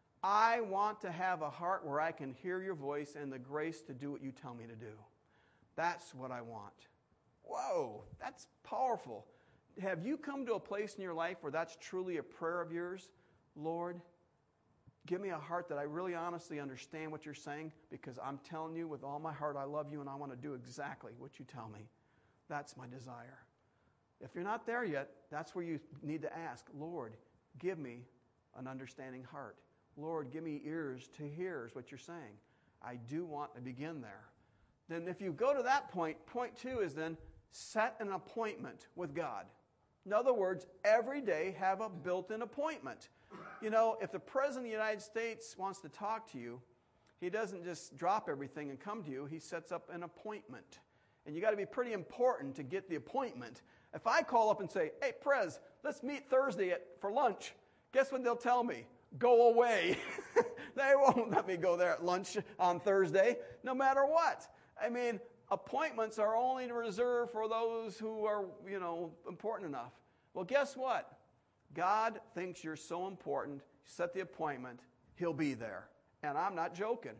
I want to have a heart where I can hear your voice and the grace to do what you tell me to do. That's what I want. Whoa, that's powerful. Have you come to a place in your life where that's truly a prayer of yours? Lord, give me a heart that I really honestly understand what you're saying, because I'm telling you with all my heart I love you and I want to do exactly what you tell me. That's my desire. If you're not there yet, that's where you need to ask, Lord, give me an understanding heart. Lord, give me ears to hear is what you're saying. I do want to begin there. Then if you go to that point, point two is then set an appointment with God. In other words, every day have a built-in appointment. You know, if the President of the United States wants to talk to you, he doesn't just drop everything and come to you. He sets up an appointment. And you got to be pretty important to get the appointment. If I call up and say, hey, Prez, let's meet Thursday at, for lunch, guess what they'll tell me? Go away. They won't let me go there at lunch on Thursday, no matter what. I mean, appointments are only reserved for those who are, you know, important enough. Well, guess what? God thinks you're so important. You set the appointment, He'll be there. And I'm not joking.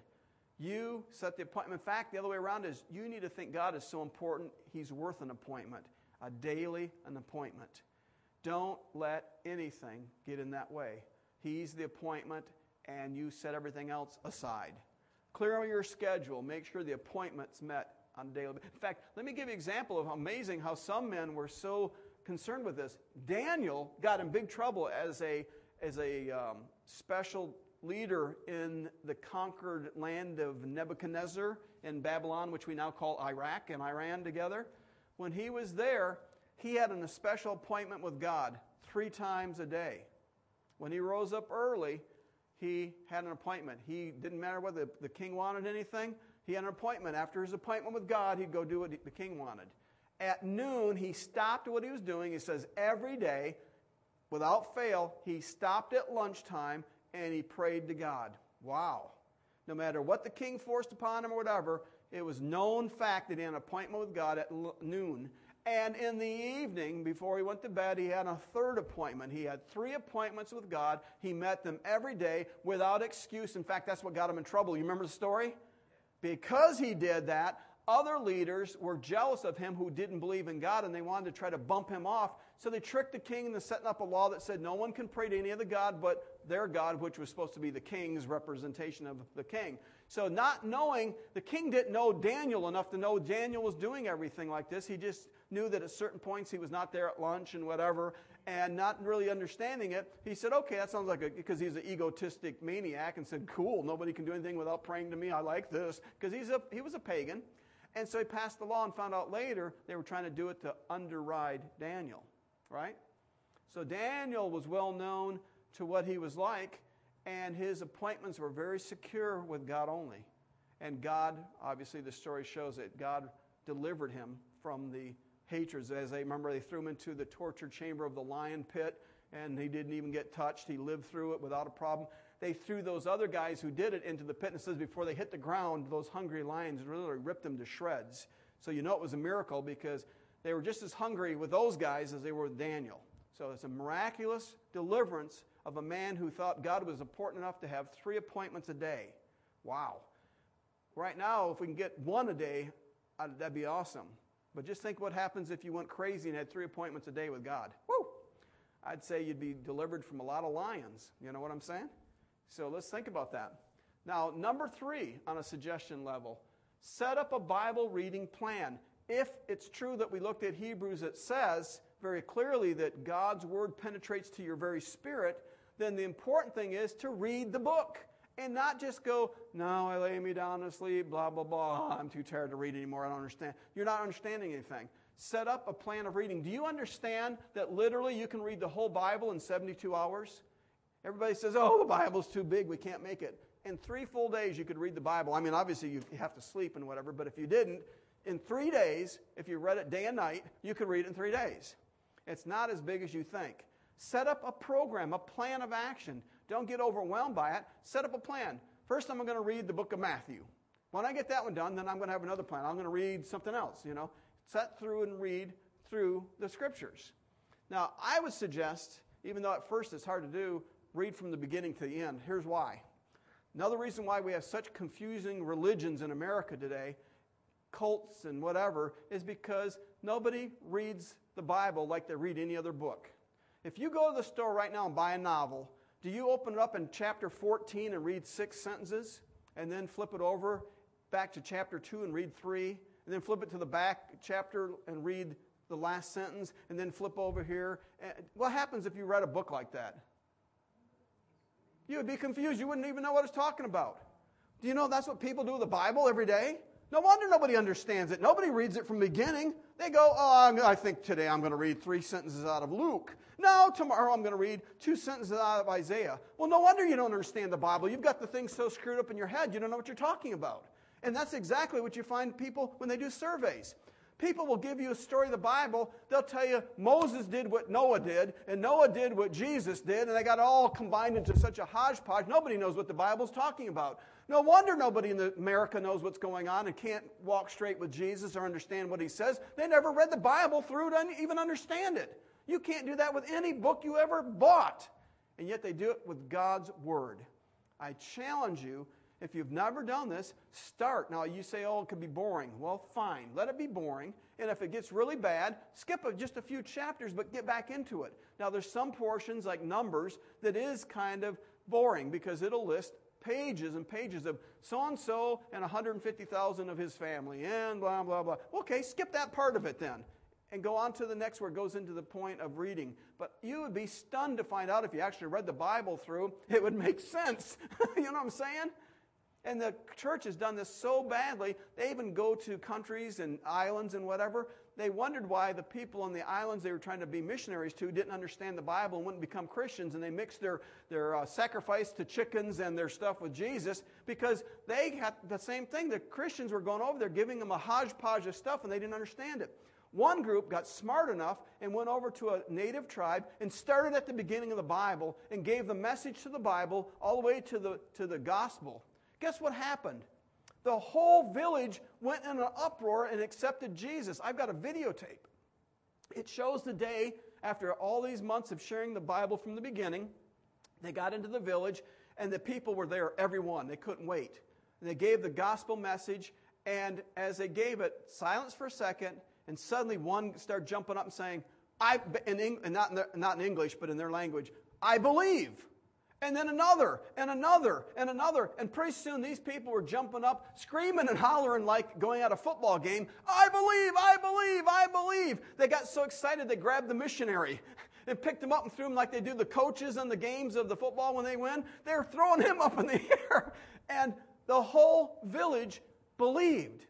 You set the appointment. In fact, the other way around is you need to think God is so important, He's worth an appointment, a daily an appointment. Don't let anything get in that way. He's the appointment, and you set everything else aside. Clear your schedule. Make sure the appointment's met on a daily basis. In fact, let me give you an example of how amazing how some men were so concerned with this. Daniel got in big trouble as a, as a um, special leader in the conquered land of Nebuchadnezzar in Babylon, which we now call Iraq and Iran together. When he was there, he had an, a special appointment with God three times a day. When he rose up early, he had an appointment. He didn't matter whether the, the king wanted anything. He had an appointment. After his appointment with God, he'd go do what the king wanted. At noon, he stopped what he was doing. He says every day, without fail, he stopped at lunchtime and he prayed to God. Wow. No matter what the king forced upon him or whatever, it was known fact that he had an appointment with God at l- noon. And in the evening, before he went to bed, he had a third appointment. He had three appointments with God. He met them every day without excuse. In fact, that's what got him in trouble. You remember the story? Because he did that, other leaders were jealous of him who didn't believe in God, and they wanted to try to bump him off. So they tricked the king into setting up a law that said no one can pray to any other god but their God, which was supposed to be the king's representation of the king. So not knowing, the king didn't know Daniel enough to know Daniel was doing everything like this. He just knew that at certain points he was not there at lunch and whatever, and not really understanding it. He said, okay, that sounds like a, because he's an egotistic maniac, and said, cool, nobody can do anything without praying to me. I like this. Because he's a, he was a pagan. And so he passed the law and found out later they were trying to do it to underride Daniel, right? So Daniel was well known to what he was like, and his appointments were very secure with God only. And God, obviously the story shows it, God delivered him from the hatreds. As they remember, they threw him into the torture chamber of the lion pit, and he didn't even get touched. He lived through it without a problem. They threw those other guys who did it into the pit, and it says before they hit the ground, those hungry lions really ripped them to shreds. So you know it was a miracle because they were just as hungry with those guys as they were with Daniel. So it's a miraculous deliverance of a man who thought God was important enough to have three appointments a day. Wow. Right now, if we can get one a day, that'd be awesome. But just think what happens if you went crazy and had three appointments a day with God. Woo! I'd say you'd be delivered from a lot of lions. You know what I'm saying? So let's think about that. Now, number three on a suggestion level, set up a Bible reading plan. If it's true that we looked at Hebrews, it says very clearly that God's word penetrates to your very spirit, then the important thing is to read the book and not just go, no, I lay me down to sleep, blah, blah, blah. I'm too tired to read anymore. I don't understand. You're not understanding anything. Set up a plan of reading. Do you understand that literally you can read the whole Bible in seventy-two hours? Everybody says, oh, the Bible's too big, we can't make it. In three full days, you could read the Bible. I mean, obviously, you have to sleep and whatever, but if you didn't, in three days, if you read it day and night, you could read it in three days. It's not as big as you think. Set up a program, a plan of action. Don't get overwhelmed by it. Set up a plan. First, I'm going to read the book of Matthew. When I get that one done, then I'm going to have another plan. I'm going to read something else, you know. Set through and read through the Scriptures. Now, I would suggest, even though at first it's hard to do, read from the beginning to the end. Here's why. Another reason why we have such confusing religions in America today, cults and whatever, is because nobody reads the Bible like they read any other book. If you go to the store right now and buy a novel, do you open it up in chapter fourteen and read six sentences, and then flip it over back to chapter two and read three, and then flip it to the back chapter and read the last sentence, and then flip over here? What happens if you read a book like that? You would be confused. You wouldn't even know what it's talking about. Do you know that's what people do with the Bible every day? No wonder nobody understands it. Nobody reads it from the beginning. They go, oh, I'm, I think today I'm going to read three sentences out of Luke. No, tomorrow I'm going to read two sentences out of Isaiah. Well, no wonder you don't understand the Bible. You've got the thing so screwed up in your head, you don't know what you're talking about. And that's exactly what you find people when they do surveys. People will give you a story of the Bible. They'll tell you Moses did what Noah did, and Noah did what Jesus did, and they got it all combined into such a hodgepodge. Nobody knows what the Bible's talking about. No wonder nobody in America knows what's going on and can't walk straight with Jesus or understand what he says. They never read the Bible through to even understand it. You can't do that with any book you ever bought. And yet they do it with God's Word. I challenge you, if you've never done this, start. Now you say, oh, it could be boring. Well, fine. Let it be boring. And if it gets really bad, skip just a few chapters, but get back into it. Now there's some portions like Numbers that is kind of boring because it'll list pages and pages of so-and-so and one hundred fifty thousand of his family and blah, blah, blah. Okay, skip that part of it then and go on to the next where it goes into the point of reading. But you would be stunned to find out if you actually read the Bible through, it would make sense. You know what I'm saying? And the church has done this so badly, they even go to countries and islands and whatever. They wondered why the people on the islands they were trying to be missionaries to didn't understand the Bible and wouldn't become Christians, and they mixed their, their uh, sacrifice to chickens and their stuff with Jesus because they had the same thing. The Christians were going over there giving them a hodgepodge of stuff, and they didn't understand it. One group got smart enough and went over to a native tribe and started at the beginning of the Bible and gave the message to the Bible all the way to the, to the gospel. Guess what happened? The whole village went in an uproar and accepted Jesus. I've got a videotape. It shows the day after all these months of sharing the Bible from the beginning, they got into the village and the people were there, everyone. They couldn't wait. And they gave the gospel message, and as they gave it, silence for a second, and suddenly one started jumping up and saying, I, in Eng, and not in, their, not in English, but in their language, I believe. And then another, and another, and another. And pretty soon these people were jumping up, screaming and hollering like going at a football game. I believe, I believe, I believe. They got so excited they grabbed the missionary and picked him up and threw him like they do the coaches on the games of the football when they win. They were throwing him up in the air. And the whole village believed.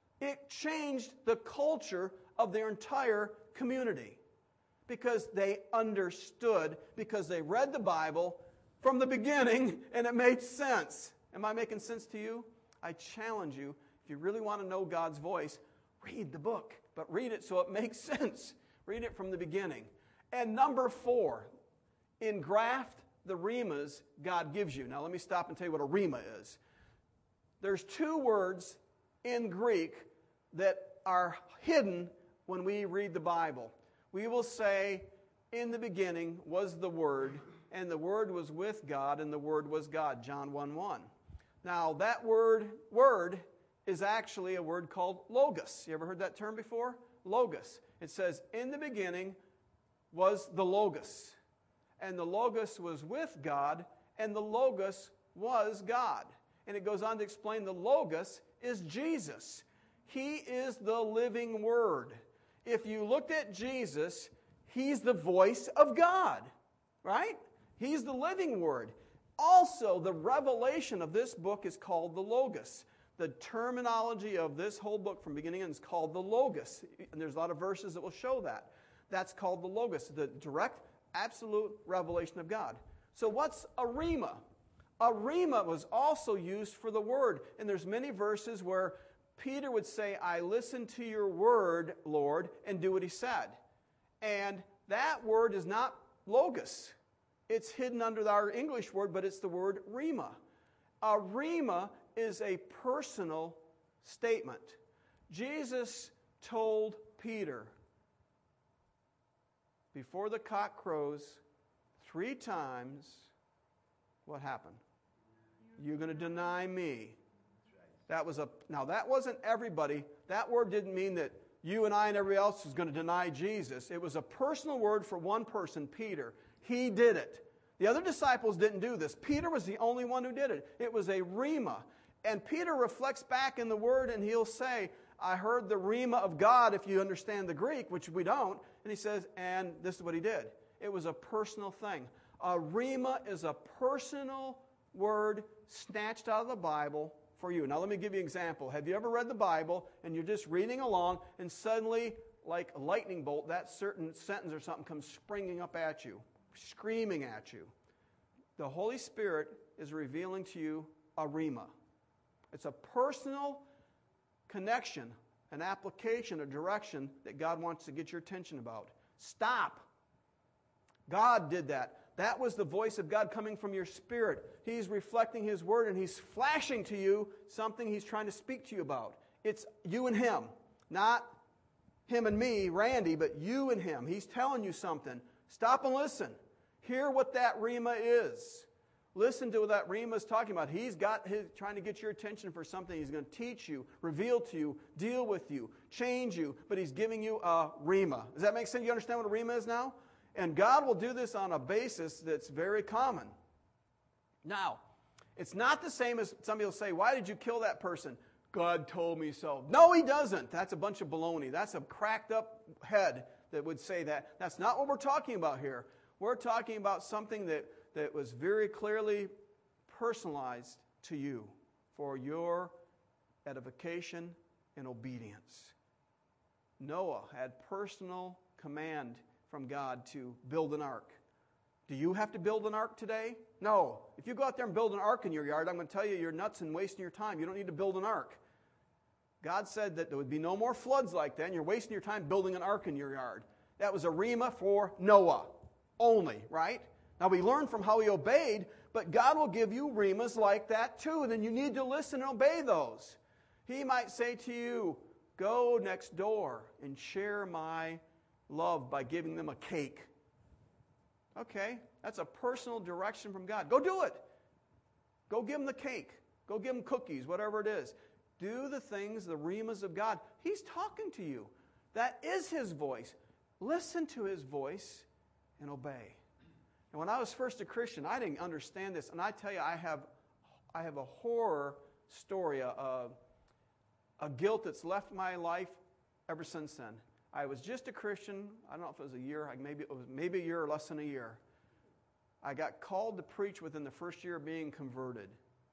It changed the culture of their entire community because they understood, because they read the Bible from the beginning, and it made sense. Am I making sense to you? I challenge you, if you really want to know God's voice, read the book, but read it so it makes sense. Read it from the beginning. And number four, engraft the rhemas God gives you. Now let me stop and tell you what a rhema is. There's two words in Greek that are hidden when we read the Bible. We will say, in the beginning was the Word, and the Word was with God, and the Word was God, John one one. Now, that word, word is actually a word called logos. You ever heard that term before? Logos. It says, in the beginning was the logos. And the logos was with God, and the logos was God. And it goes on to explain the logos is Jesus. He is the living Word. If you looked at Jesus, He's the voice of God, right? He's the living Word. Also, the revelation of this book is called the Logos. The terminology of this whole book from beginning to end is called the Logos. And there's a lot of verses that will show that. That's called the Logos, the direct, absolute revelation of God. So what's a rhema? A rhema was also used for the Word. And there's many verses where Peter would say, I listen to your word, Lord, and do what he said. And that word is not Logos. It's hidden under our English word, but it's the word rhema. A rhema is a personal statement. Jesus told Peter, before the cock crows three times, what happened? You're going to deny me. That was a, now that wasn't everybody. That word didn't mean that you and I and everybody else was going to deny Jesus. It was a personal word for one person, Peter. He did it. The other disciples didn't do this. Peter was the only one who did it. It was a rhema. And Peter reflects back in the word and he'll say, I heard the rhema of God, if you understand the Greek, which we don't. And he says, and this is what he did. It was a personal thing. A rhema is a personal word snatched out of the Bible for you. Now let me give you an example. Have you ever read the Bible and you're just reading along and suddenly, like a lightning bolt, that certain sentence or something comes springing up at you, screaming at you? The Holy Spirit is revealing to you a rhema. It's a personal connection, an application, a direction that God wants to get your attention about. Stop. God did that. That was the voice of God coming from your spirit. He's reflecting His Word and He's flashing to you something He's trying to speak to you about. It's you and Him, not Him and me, Randy, but you and Him. He's telling you something. Stop and listen. Hear what that rhema is. Listen to what that rhema is talking about. He's got his, trying to get your attention for something. He's going to teach you, reveal to you, deal with you, change you, but He's giving you a rhema. Does that make sense? You understand what a rhema is now? And God will do this on a basis that's very common. Now, it's not the same as some people say, why did you kill that person? God told me so. No, He doesn't. That's a bunch of baloney. That's a cracked up head that would say that. That's not what we're talking about here. We're talking about something that, that was very clearly personalized to you for your edification and obedience. Noah had personal command from God to build an ark. Do you have to build an ark today? No. If you go out there and build an ark in your yard, I'm going to tell you you're nuts and wasting your time. You don't need to build an ark. God said that there would be no more floods like that, and you're wasting your time building an ark in your yard. That was a rhema for Noah only, right? Now we learn from how he obeyed, but God will give you rhemas like that too, and then you need to listen and obey those. He might say to you, go next door and share my love by giving them a cake. Okay, that's a personal direction from God. Go do it. Go give them the cake. Go give them cookies, whatever it is. Do the things, the rhemas of God. He's talking to you. That is His voice. Listen to His voice and obey. And when I was first a Christian, I didn't understand this. And I tell you, I have, I have a horror story, a, a, a guilt that's left my life ever since then. I was just a Christian. I don't know if it was a year. Maybe it was maybe a year or less than a year. I got called to preach within the first year of being converted.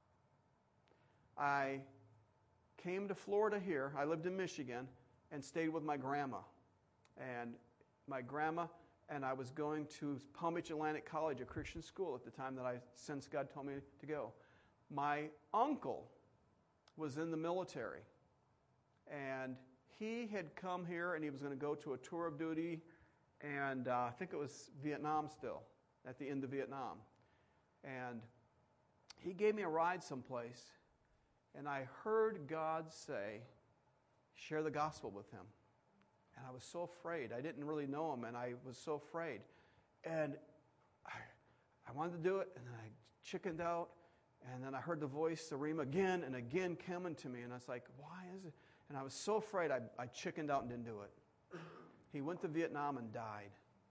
I came to Florida here. I lived in Michigan and stayed with my grandma. And my grandma and I was going to Palm Beach Atlantic College, a Christian school at the time that I sensed God told me to go. My uncle was in the military. And he had come here and he was going to go to a tour of duty, and uh, I think it was Vietnam still, at the end of Vietnam. And he gave me a ride someplace, and I heard God say, share the gospel with him. And I was so afraid. I didn't really know him, and I was so afraid. And I, I wanted to do it, and then I chickened out, and then I heard the voice, the rhema, again and again coming to me, and I was like, why is it? And I was so afraid I, I chickened out and didn't do it. He went to Vietnam and died.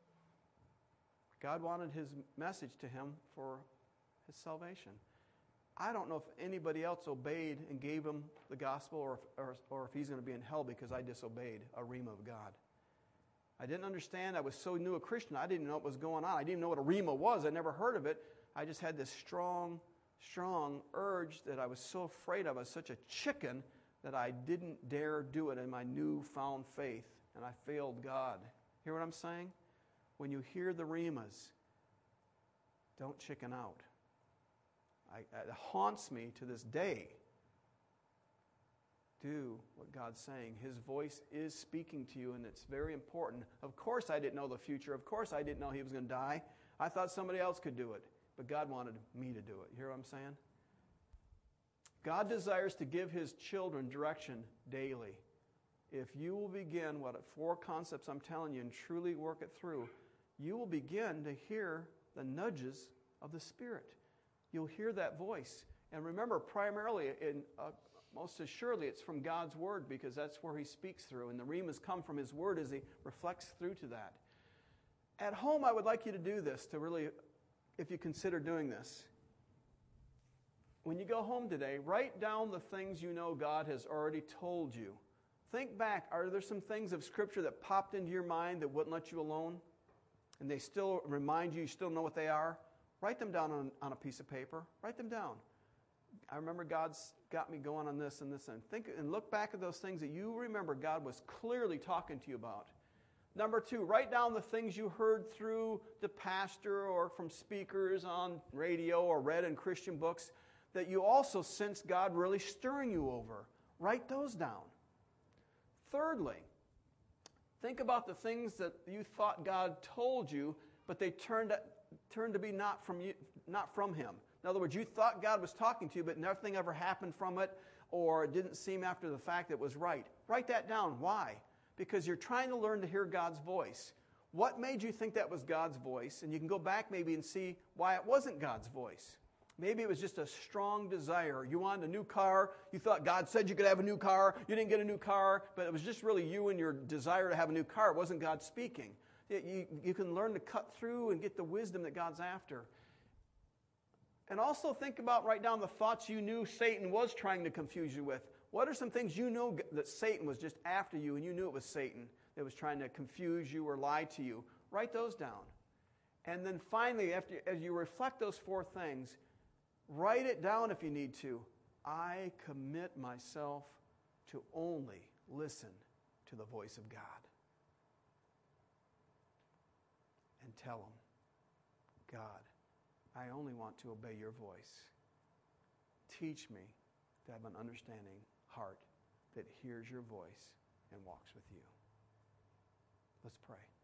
God wanted His message to him for his salvation. I don't know if anybody else obeyed and gave him the gospel, or if, or, or if he's going to be in hell because I disobeyed a rhema of God. I didn't understand. I was so new a Christian, I didn't know what was going on. I didn't know what a rhema was. I never heard of it. I just had this strong, strong urge that I was so afraid of. I was such a chicken that I didn't dare do it in my newfound faith, and I failed God. Hear what I'm saying? When you hear the rhemas, don't chicken out. I, it haunts me to this day. Do what God's saying. His voice is speaking to you, and it's very important. Of course I didn't know the future. Of course I didn't know he was going to die. I thought somebody else could do it, but God wanted me to do it. You hear what I'm saying? God desires to give His children direction daily. If you will begin what four concepts I'm telling you and truly work it through, you will begin to hear the nudges of the Spirit. You'll hear that voice. And remember, primarily, in, uh, most assuredly, it's from God's Word, because that's where He speaks through. And the rhemas come from His Word as He reflects through to that. At home, I would like you to do this, to really, if you consider doing this. When you go home today, write down the things you know God has already told you. Think back. Are there some things of Scripture that popped into your mind that wouldn't let you alone? And they still remind you, you still know what they are? Write them down on, on a piece of paper. Write them down. I remember God's got me going on this and this. And think and look back at those things that you remember God was clearly talking to you about. Number two, write down the things you heard through the pastor or from speakers on radio or read in Christian books that you also sense God really stirring you over. Write those down. Thirdly, think about the things that you thought God told you, but they turned, turned to be not from you, not from Him. In other words, you thought God was talking to you, but nothing ever happened from it, or it didn't seem after the fact that it was right. Write that down. Why? Because you're trying to learn to hear God's voice. What made you think that was God's voice? And you can go back maybe and see why it wasn't God's voice. Maybe it was just a strong desire. You wanted a new car. You thought God said you could have a new car. You didn't get a new car, but it was just really you and your desire to have a new car. It wasn't God speaking. You, you can learn to cut through and get the wisdom that God's after. And also think about, write down the thoughts you knew Satan was trying to confuse you with. What are some things you know that Satan was just after you and you knew it was Satan that was trying to confuse you or lie to you? Write those down. And then finally, after, as you reflect those four things, write it down if you need to. I commit myself to only listen to the voice of God. And tell Him, God, I only want to obey your voice. Teach me to have an understanding heart that hears your voice and walks with you. Let's pray.